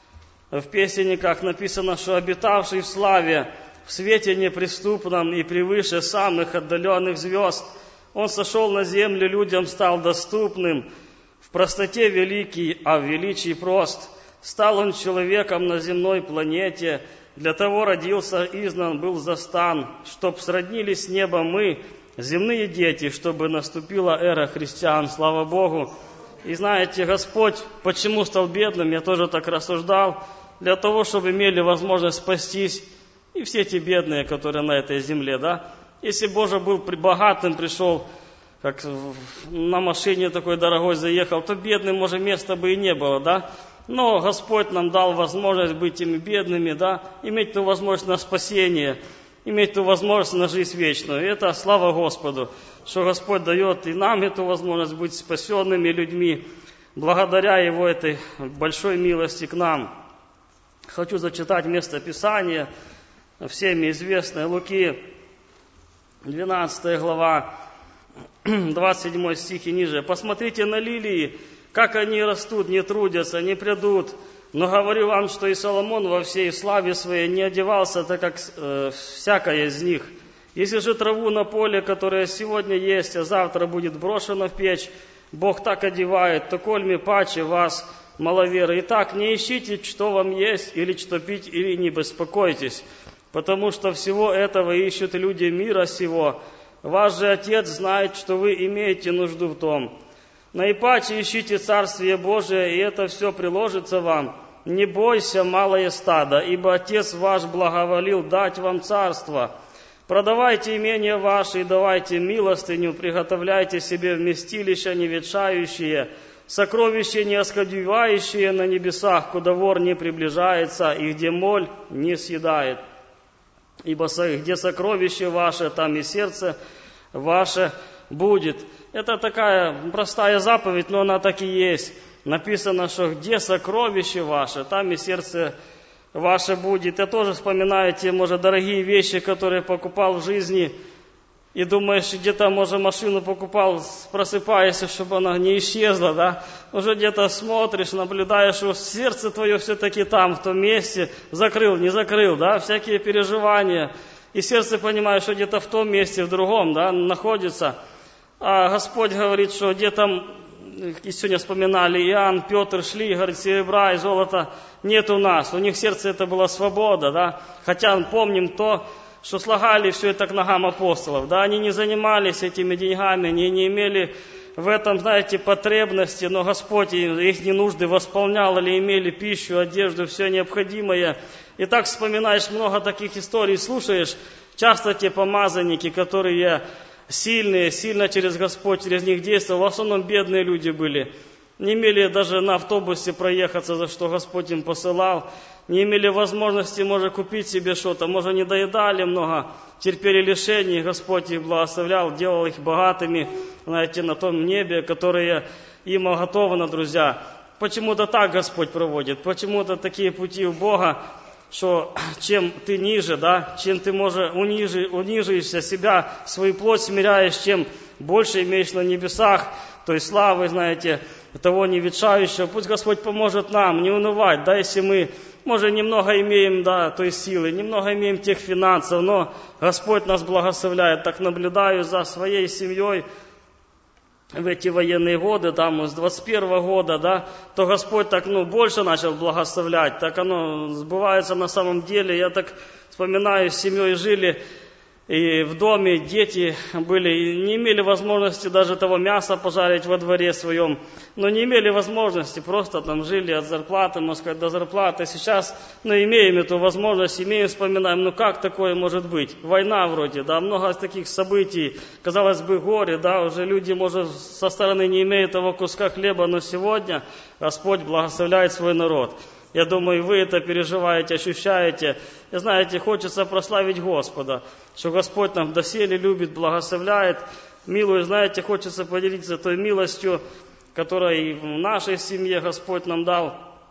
в песенниках написано, что обитавший в славе, в свете неприступном и превыше самых отдаленных звезд, Он сошел на землю, людям стал доступным, в простоте великий, а в величии прост. Стал Он человеком на земной планете, для того родился, изгнан был застан, чтоб сроднились с небом мы, земные дети, чтобы наступила эра христиан. Слава Богу! И знаете, Господь, почему стал бедным, я тоже так рассуждал, для того, чтобы имели возможность спастись и все те бедные, которые на этой земле, да. Если Боже был богатым, пришел, как на машине такой дорогой заехал, то бедным, может, места бы и не было, да. Но Господь нам дал возможность быть теми бедными, да, иметь ту возможность на спасение, иметь ту возможность на жизнь вечную. И это слава Господу, что Господь дает и нам эту возможность быть спасенными людьми, благодаря Его этой большой милости к нам. Хочу зачитать место Писания, всеми известное, Луки, 12 глава, 27 стих и ниже. «Посмотрите на лилии, как они растут, не трудятся, не прядут. Но говорю вам, что и Соломон во всей славе своей не одевался, так как всякая из них. Если же траву на поле, которая сегодня есть, а завтра будет брошена в печь, Бог так одевает, то кольми паче вас, маловеры. Итак, не ищите, что вам есть, или что пить, или не беспокойтесь, потому что всего этого ищут люди мира сего. Ваш же Отец знает, что вы имеете нужду в том. Наипаче ищите Царствие Божие, и это все приложится вам. Не бойся, малое стадо, ибо Отец ваш благоволил дать вам царство. Продавайте имения ваши и давайте милостыню, приготовляйте себе вместилища неветшающие, сокровища не оскудевающие на небесах, куда вор не приближается, и где моль не съедает. Ибо где сокровище ваше, там и сердце ваше будет». Это такая простая заповедь, но она так и есть. Написано, что где сокровище ваше, там и сердце ваше будет. Я тоже вспоминаю те, может, дорогие вещи, которые покупал в жизни. И думаешь, где-то, может, машину покупал, просыпаясь, чтобы она не исчезла, да? Уже где-то смотришь, наблюдаешь, что сердце твое все-таки там, в том месте, закрыл, не закрыл, да? Всякие переживания. И сердце понимает, что где-то в том месте, в другом, да, находится. А Господь говорит, что где-то, и сегодня вспоминали, Иоанн, Петр шли, говорит, серебра и золота нет у нас. У них в сердце это была свобода, да. Хотя помним то, что слагали все это к ногам апостолов, да. Они не занимались этими деньгами, они не имели в этом, знаете, потребности, но Господь их нужды восполнял, или имели пищу, одежду, все необходимое. И так вспоминаешь много таких историй, слушаешь, часто те помазанники, которые сильные, сильно через Господь, через них действовал, в основном бедные люди были. Не имели даже на автобусе проехаться, за что Господь им посылал. Не имели возможности, может, купить себе что-то. Может, не доедали много, терпели лишений. Господь их благословлял, делал их богатыми, знаете, на том небе, которое им уготовано, друзья. Почему-то так Господь проводит. Почему-то такие пути у Бога, что чем ты ниже, да, чем ты, может, унижаешься себя, свою плоть смиряешь, чем больше имеешь на небесах, той славы, знаете, того неветшающего. Пусть Господь поможет нам не унывать, да, если мы, может, немного имеем, да, той силы, немного имеем тех финансов, но Господь нас благословляет. Так наблюдаю за своей семьей в эти военные годы, там, с 21 года, да, то Господь так, больше начал благословлять, так оно сбывается на самом деле. Я так вспоминаю, с семьей жили, и в доме дети были, и не имели возможности даже того мяса пожарить во дворе своем, но не имели возможности, просто там жили от зарплаты, можно сказать, до зарплаты. Сейчас, имеем эту возможность, имеем, вспоминаем, как такое может быть? Война вроде, да, много таких событий, казалось бы, горе, да, уже люди, может, со стороны не имеют того куска хлеба, но сегодня Господь благословляет свой народ. Я думаю, вы это переживаете, ощущаете. И знаете, хочется прославить Господа, что Господь нам доселе любит, благословляет, милует. Знаете, хочется поделиться той милостью, которую и в нашей семье Господь нам дал,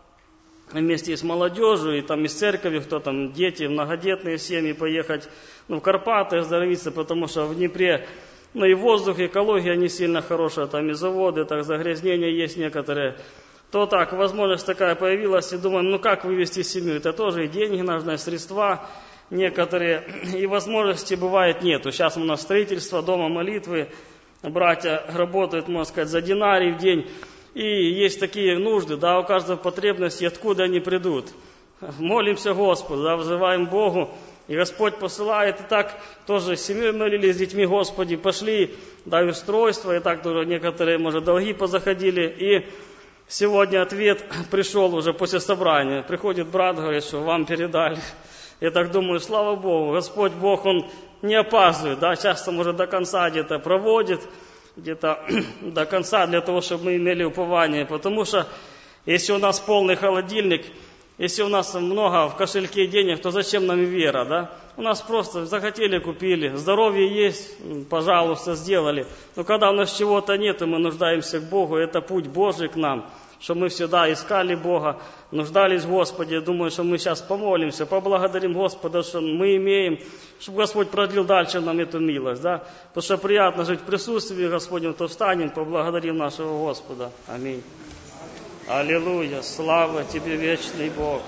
вместе с молодежью, и там из церкви, кто там, дети, многодетные семьи, поехать в Карпаты, оздоровиться, потому что в Днепре, и воздух, и экология не сильно хорошая, там и заводы, так загрязнения есть некоторые. То так, возможность такая появилась, и думаем, как вывести семью? Это тоже и деньги нужны, и средства некоторые, и возможности бывает нету. Сейчас у нас строительство, дома молитвы, братья работают, можно сказать, за динарий в день, и есть такие нужды, да, у каждого потребности, откуда они придут. Молимся Господу, да, взываем Богу, и Господь посылает, и так тоже с семьей молились, с детьми, Господи, пошли, дай устройство, и так тоже некоторые, может, долги позаходили, и сегодня ответ пришел уже после собрания. Приходит брат, говорит, что вам передали. Я так думаю, слава Богу, Господь Бог, Он не опаздывает, да, часто, может, до конца где-то проводит, где-то до конца для того, чтобы мы имели упование. Потому что, если у нас полный холодильник, если у нас много в кошельке денег, то зачем нам вера, да? У нас просто захотели, купили, здоровье есть, пожалуйста, сделали. Но когда у нас чего-то нет, и мы нуждаемся к Богу, это путь Божий к нам. что мы всегда искали Бога, нуждались в Господе. Думаю, что мы сейчас помолимся, поблагодарим Господа, что мы имеем, чтобы Господь продлил дальше нам эту милость. Да? Потому что приятно жить в присутствии Господнем, то встанем, поблагодарим нашего Господа. Аминь. Аллилуйя, слава Тебе, вечный Бог.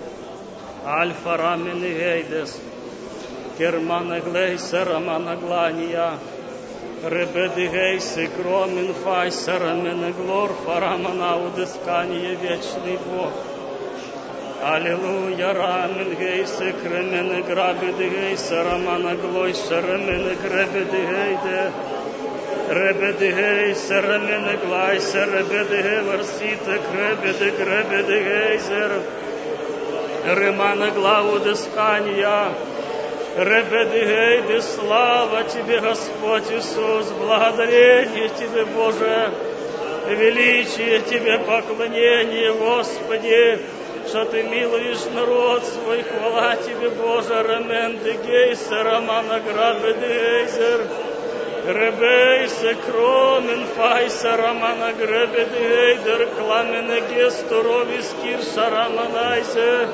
Альфа рамен и гейдес, кермана глейса рамана глания, ребеди гейсы кромен файса рамен глор фарамана удыскания, вечный Бог. Аллилуйя, рамен гейсы кремен грабеди гейса рамана глойса рамен гребеди гейде, ребеди гейса рамен глайса ребеди гейверсита гребеди гребеди гейзер. Ремана главу дыскания, Ребедигейды, слава Тебе, Господь Иисус, благодарение Тебе, Боже, величие Тебе, поклонение, Господи, что Ты милуешь народ свой, хвала Тебе, Боже, Рамен дегейса, Романа грабедигейзер, Ребейса, Кромен, Файса, Романа грабедигейдер, Кламене гестуровис, Кирша, Романайзе,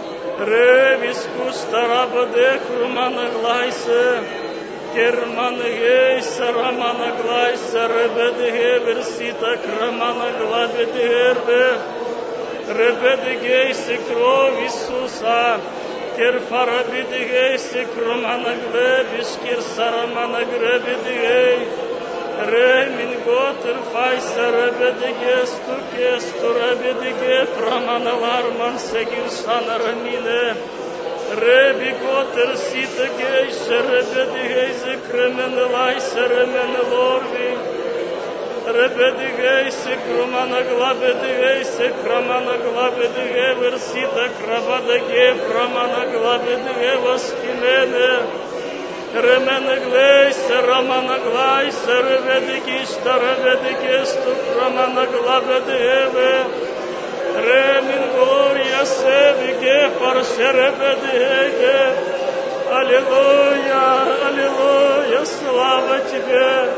Ревис кустарабаде крумана глайсе, кермана гейса рамана глайсе, ребеде геверсита крамана глабеде гербе, ребеде гейсе кровь Иисуса, керфарабеде гейсе крумана глебиш, кирсарамана гребеде гей, ремин готер файса ребеде гесту кесту ребеде ге прамана ларман сегиршана рамине реби готер сита гейше ребеде гейзе кремен лайса ремен лорви ребеде гейсе крумана глабеде гейсе крамана глабеде ге версита крабада ге прамана глабеде ге воскимене Ремене глейсе, романа глайсе, реведи кишта, реведи кесту, романа глабеди эве, ремин глория севи гефарше, реведи эге. Аллилуйя, аллилуйя, слава Тебе,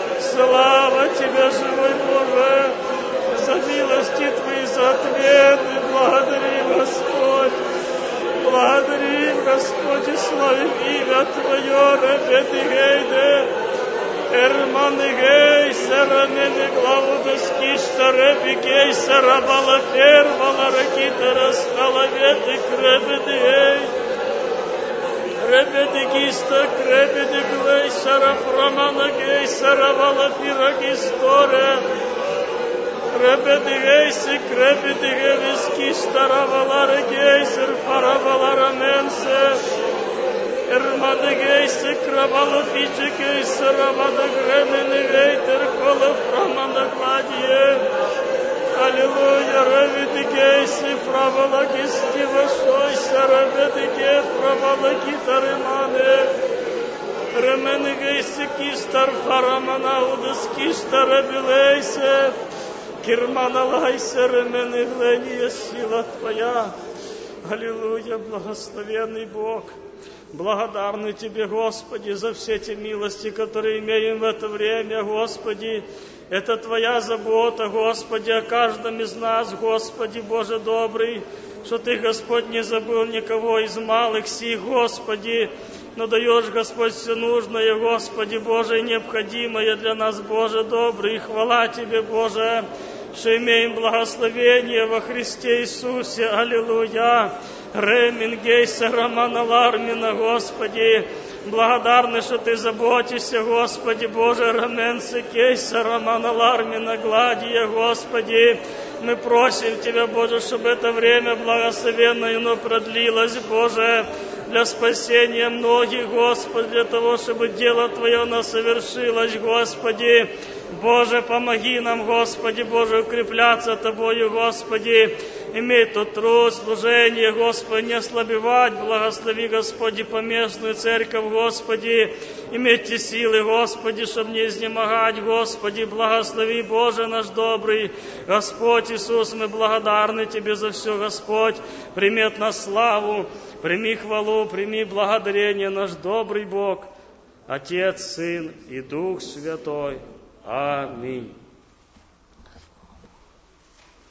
живой Боже, за милости Твои, за ответы, благодарим, Господь. Благодарим, Господь, и славим имя Твое, Ребедигейде, Эрманигейсе, Рамене главу доскишта, Ребигейсе, Рабала фервала, Ракита, Раскалаветы, Кребедигей, Ребедигиста, Кребедиглейса, Рафраманагейса, Рабала пирогисторе, Ребедигейси, кребедигевиски, стараваларе гейсер, фаравалара менсе, Эрмадегейси, крабала фичекейси, равада гременегейтер, колов рамана кладие. Аллилуйя, ребедигейси, фравала гисти вашойся, ребедиге, фравала гитаремане. Ременегейси, кистар, фарамана удески, старабилейсе. Кирмана лайся, ремены гления, сила Твоя. Аллилуйя, благословенный Бог. Благодарны Тебе, Господи, за все те милости, которые имеем в это время, Господи. Это Твоя забота, Господи, о каждом из нас, Господи, Боже добрый, что Ты, Господь, не забыл никого из малых сих, Господи, но даешь, Господь, все нужное, Господи, Боже, и необходимое для нас, Боже добрый. Хвала Тебе, Боже, что имеем благословение во Христе Иисусе. Аллилуйя. Ремин гейса романа лармина, Господи. Благодарны, что Ты заботишься, Господи, Боже, раменсы кейса романа лармина, гладия, Господи. Мы просим Тебя, Боже, чтобы это время благословенное, но продлилось, Боже, для спасения многих, Господи, для того, чтобы дело Твое совершилось, Господи. Боже, помоги нам, Господи, Боже, укрепляться Тобою, Господи, иметь тот труд, служение, Господи, не ослабевать, благослови, Господи, поместную церковь, Господи, иметь те силы, Господи, чтобы не изнемогать, Господи, благослови, Боже наш добрый, Господь Иисус, мы благодарны Тебе за все, Господь, прими от нас славу, прими хвалу, прими благодарение, наш добрый Бог, Отец, Сын и Дух Святой. Аминь.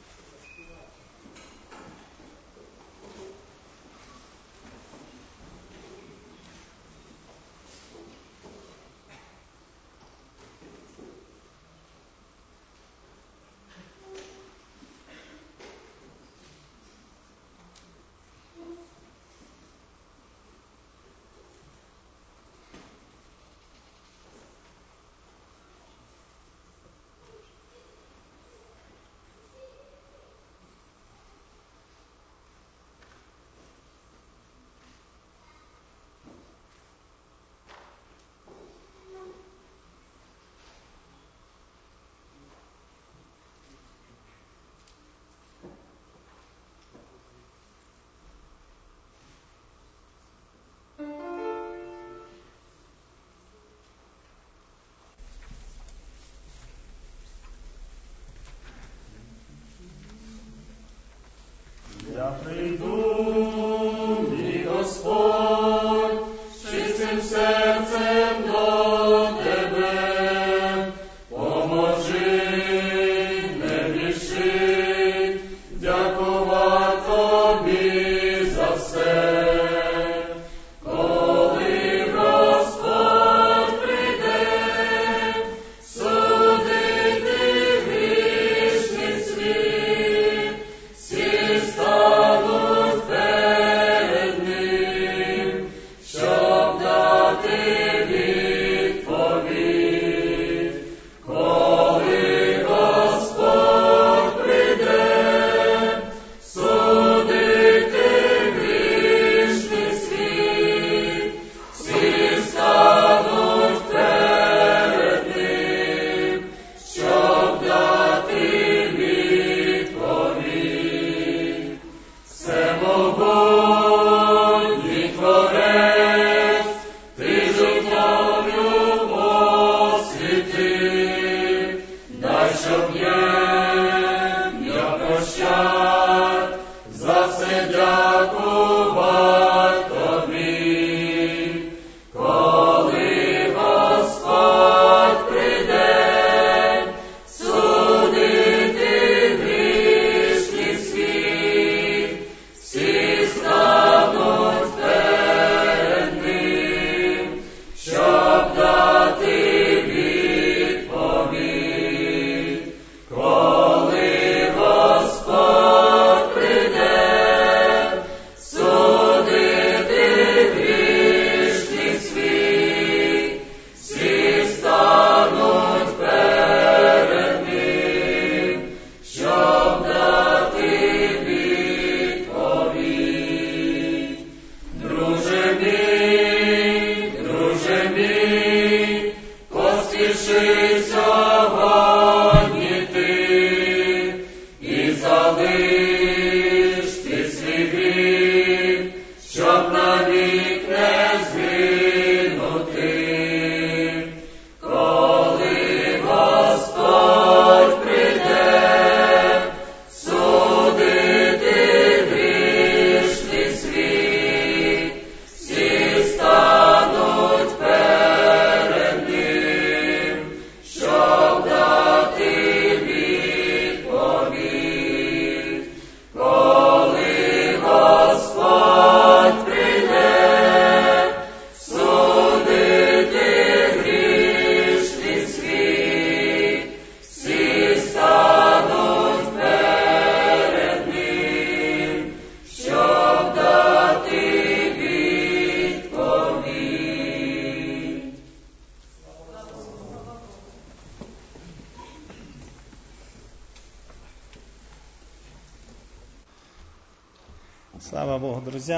Слава Богу, друзі.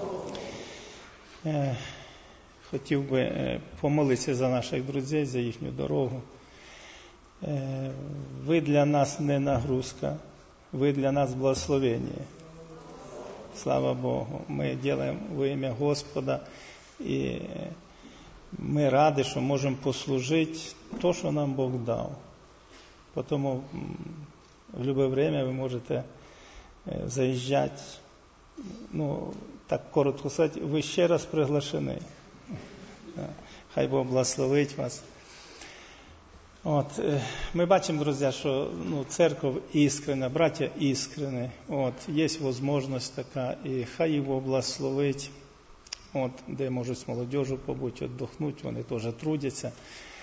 Хотів би помолитися за наших друзів, за їхню дорогу. Ви для нас не нагрузка, ви для нас благословення. Слава Богу. Ми робимо во ім'я Господа, і ми раді, що можемо послужити то, що нам Бог дав. Тому в будь-яке время ви можете заїжджати. Так коротко сказати, ви ще раз приглашені. Хай Бог благословить вас. Ми бачимо, друзі, що церква іскренна, браття іскренні. Є можливість така, і хай його благословить. Де можуть з молодежю побути, віддохнути, вони теж трудяться.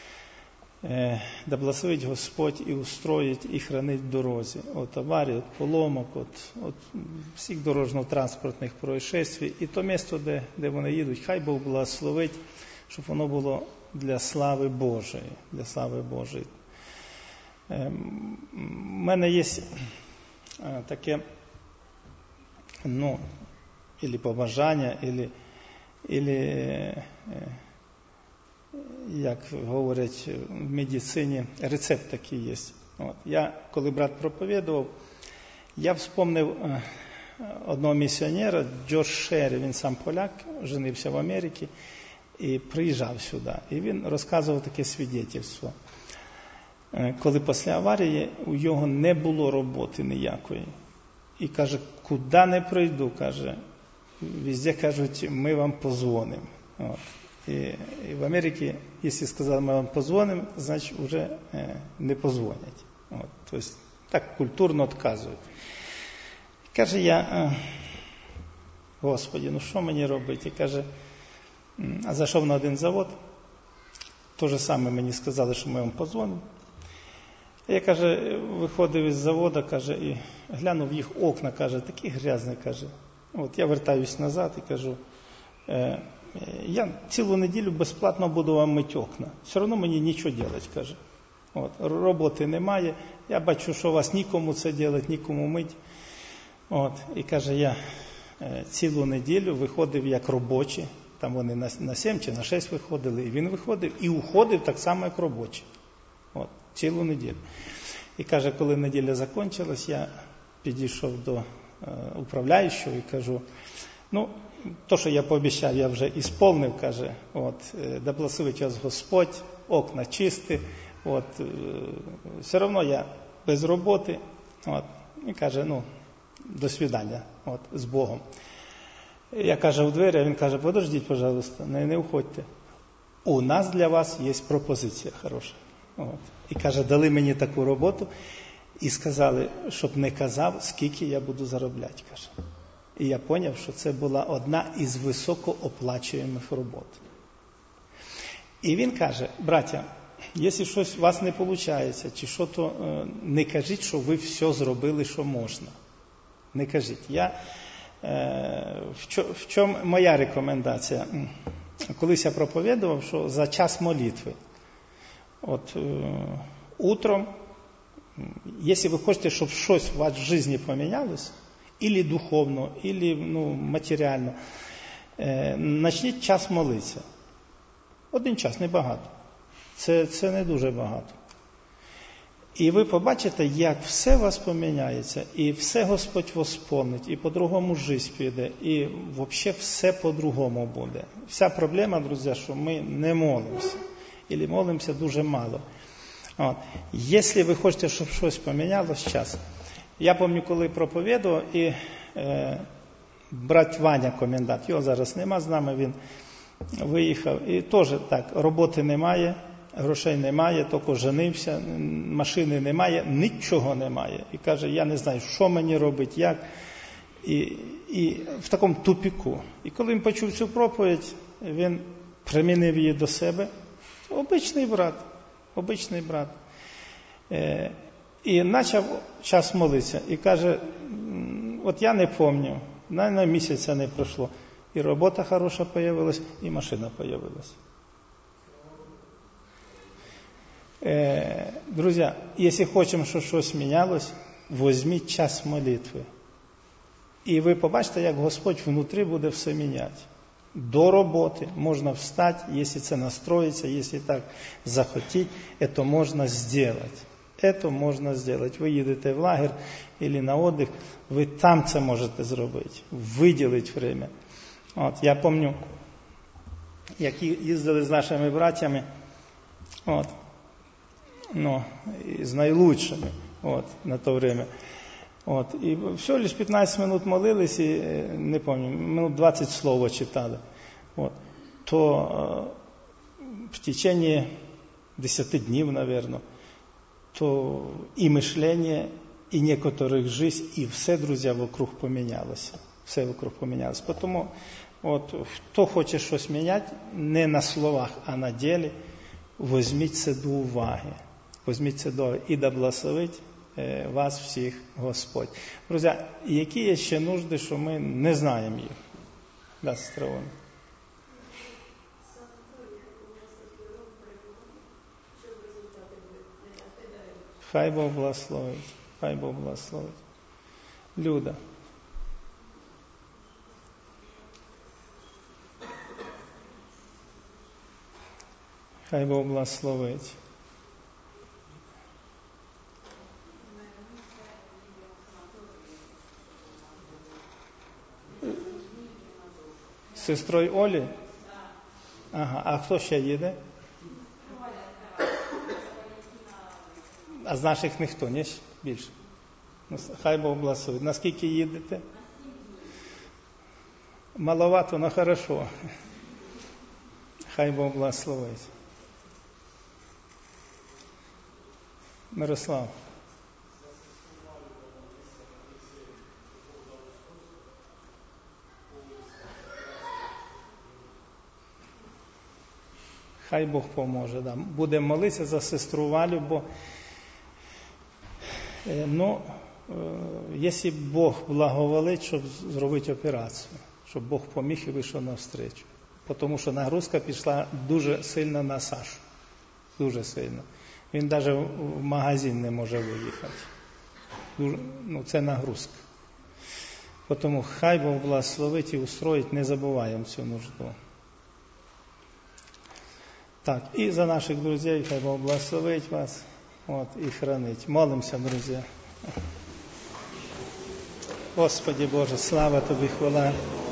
Да благословить Господь і устроїть, і хранить в дорозі. От аварій, от поломок, от всіх дорожньо-транспортних происшествий. І то місце, де вони їдуть, хай Бог благословить, щоб воно було для слави Божої. Для слави Божої. У мене є таке, ілі побажання, ілі як говорять в медицині, рецепт такий є. Я, коли брат проповідував, я вспомнив одного місіонера, Джош Шері, він сам поляк, женився в Америці і приїжджав сюди. І він розказував таке свідетельство. Коли після аварії у його не було роботи ніякої. І каже, куди не прийду, каже, везде кажуть, ми вам позвонимо. І в Америці, якщо сказали, ми вам позвонимо, значить вже не позвонять. Тобто так культурно відказують. Каже, я, Господи, що мені робити? Каже, а зайшов на один завод, то же саме мені сказали, що ми вам позвонимо. Я, каже, виходив із заводу, каже, і глянув їх окна, каже, такі грязні, каже. Я вертаюсь назад і кажу, я цілу неділю безплатно буду вам мити окна. Все одно мені нічого робити, каже. Роботи немає, я бачу, що у вас нікому це робити, нікому мити. І каже, я цілу неділю виходив як робочий, там вони на 7 чи на 6 виходили, і він виходив і уходив так само, як робочий. Цілу неділю. І каже, коли неділя закінчилась, я підійшов до управляючого і кажу, то, що я пообіцяв, я вже ісполнив, каже, да благословить вас Господь, окна чисті, все одно я без роботи, і каже, до свидання, з Богом. Я, каже, у двері, а він каже, подождіть, пожалуйста, не уходьте. У нас для вас є пропозиція хороша. І каже, дали мені таку роботу і сказали, щоб не казав, скільки я буду заробляти, каже. І я зрозумів, що це була одна із високооплачуємих робот. І він каже, браття, якщо щось у вас не виходить, чи що, то не кажіть, що ви все зробили, що можна. Не кажіть. В чому моя рекомендація? Колись я проповідував, що за час молитви. Утром, якщо ви хочете, щоб щось у вас в житті помінялось, ілі духовно, ілі матеріально, почніть час молитися. 1 час, не багато. Це не дуже багато. І ви побачите, як все у вас поміняється, і все Господь восполнить, і по-другому життя піде, і взагалі все по-другому буде. Вся проблема, друзі, що ми не молимося. Або молимося дуже мало. Якщо ви хочете, щоб щось помінялось, час. Я пам'ятаю, коли проповідував, і брат Ваня, комендант, його зараз нема з нами, він виїхав. І теж так, роботи немає, грошей немає, тільки женився, машини немає, нічого немає. І каже, я не знаю, що мені робити, як. І в такому тупіку. І коли він почув цю проповідь, він примінив її до себе. Обичний брат. І почав час молитися. І каже, я не пам'ятаю, на місяця не пройшло. І робота хороша з'явилась, і машина з'явилась. Друзі, якщо хочемо, щоб щось мінялось, візьміть час молитви. І ви побачите, як Господь внутрі буде все міняти. До роботи можна встати, якщо це настроїться, якщо так захотіть, це можна зробити. Це можна зробити. Ви їдете в лагерь або на відпочинок, ви там це можете зробити, виділити время. От, я пам'ятаю, як їздили з нашими братями, от, ну, з найлучшими, от, на то время. От, і всього лише 15 минут молились, і, не пам'ятаю, минут 20 слова читали. От, то в течение 10 днів, наверное, то і мишлення, і некоторих жизнь, і все, друзі, вокруг помінялося. Все вокруг помінялося. Тому, от, хто хоче щось міняти, не на словах, а на ділі, візьміть це до уваги. Візьміть це до уваги. І да благословить вас всіх Господь. Друзі, які є ще нужди, що ми не знаємо їх? Да, сестра Оля. Хай Бог благословить. Хай Бог благословить. Люда. Хай Бог благословить. З сестрою Олі? Ага, а хто ще їде? А з наших ніхто, не більше? Хай Бог благословить. Наскільки їдете? Маловато, но хорошо. Хай Бог благословить. Мирослав. Хай Бог поможе. Да. Будемо молитися за сестру Валю, бо якщо Бог благоволить, щоб зробити операцію, щоб Бог поміг і вийшов навстрічу. Тому що нагрузка пішла дуже сильно на Сашу. Дуже сильно. Він навіть в магазин не може виїхати. Це нагрузка. Тому хай Бог благословить і устроїть, не забуваємо цю нужду. Так, і за наших друзей, хай Бог благословить вас, от, і хранить. Молимося, друзі. Господи Боже, слава Тобі, хвала.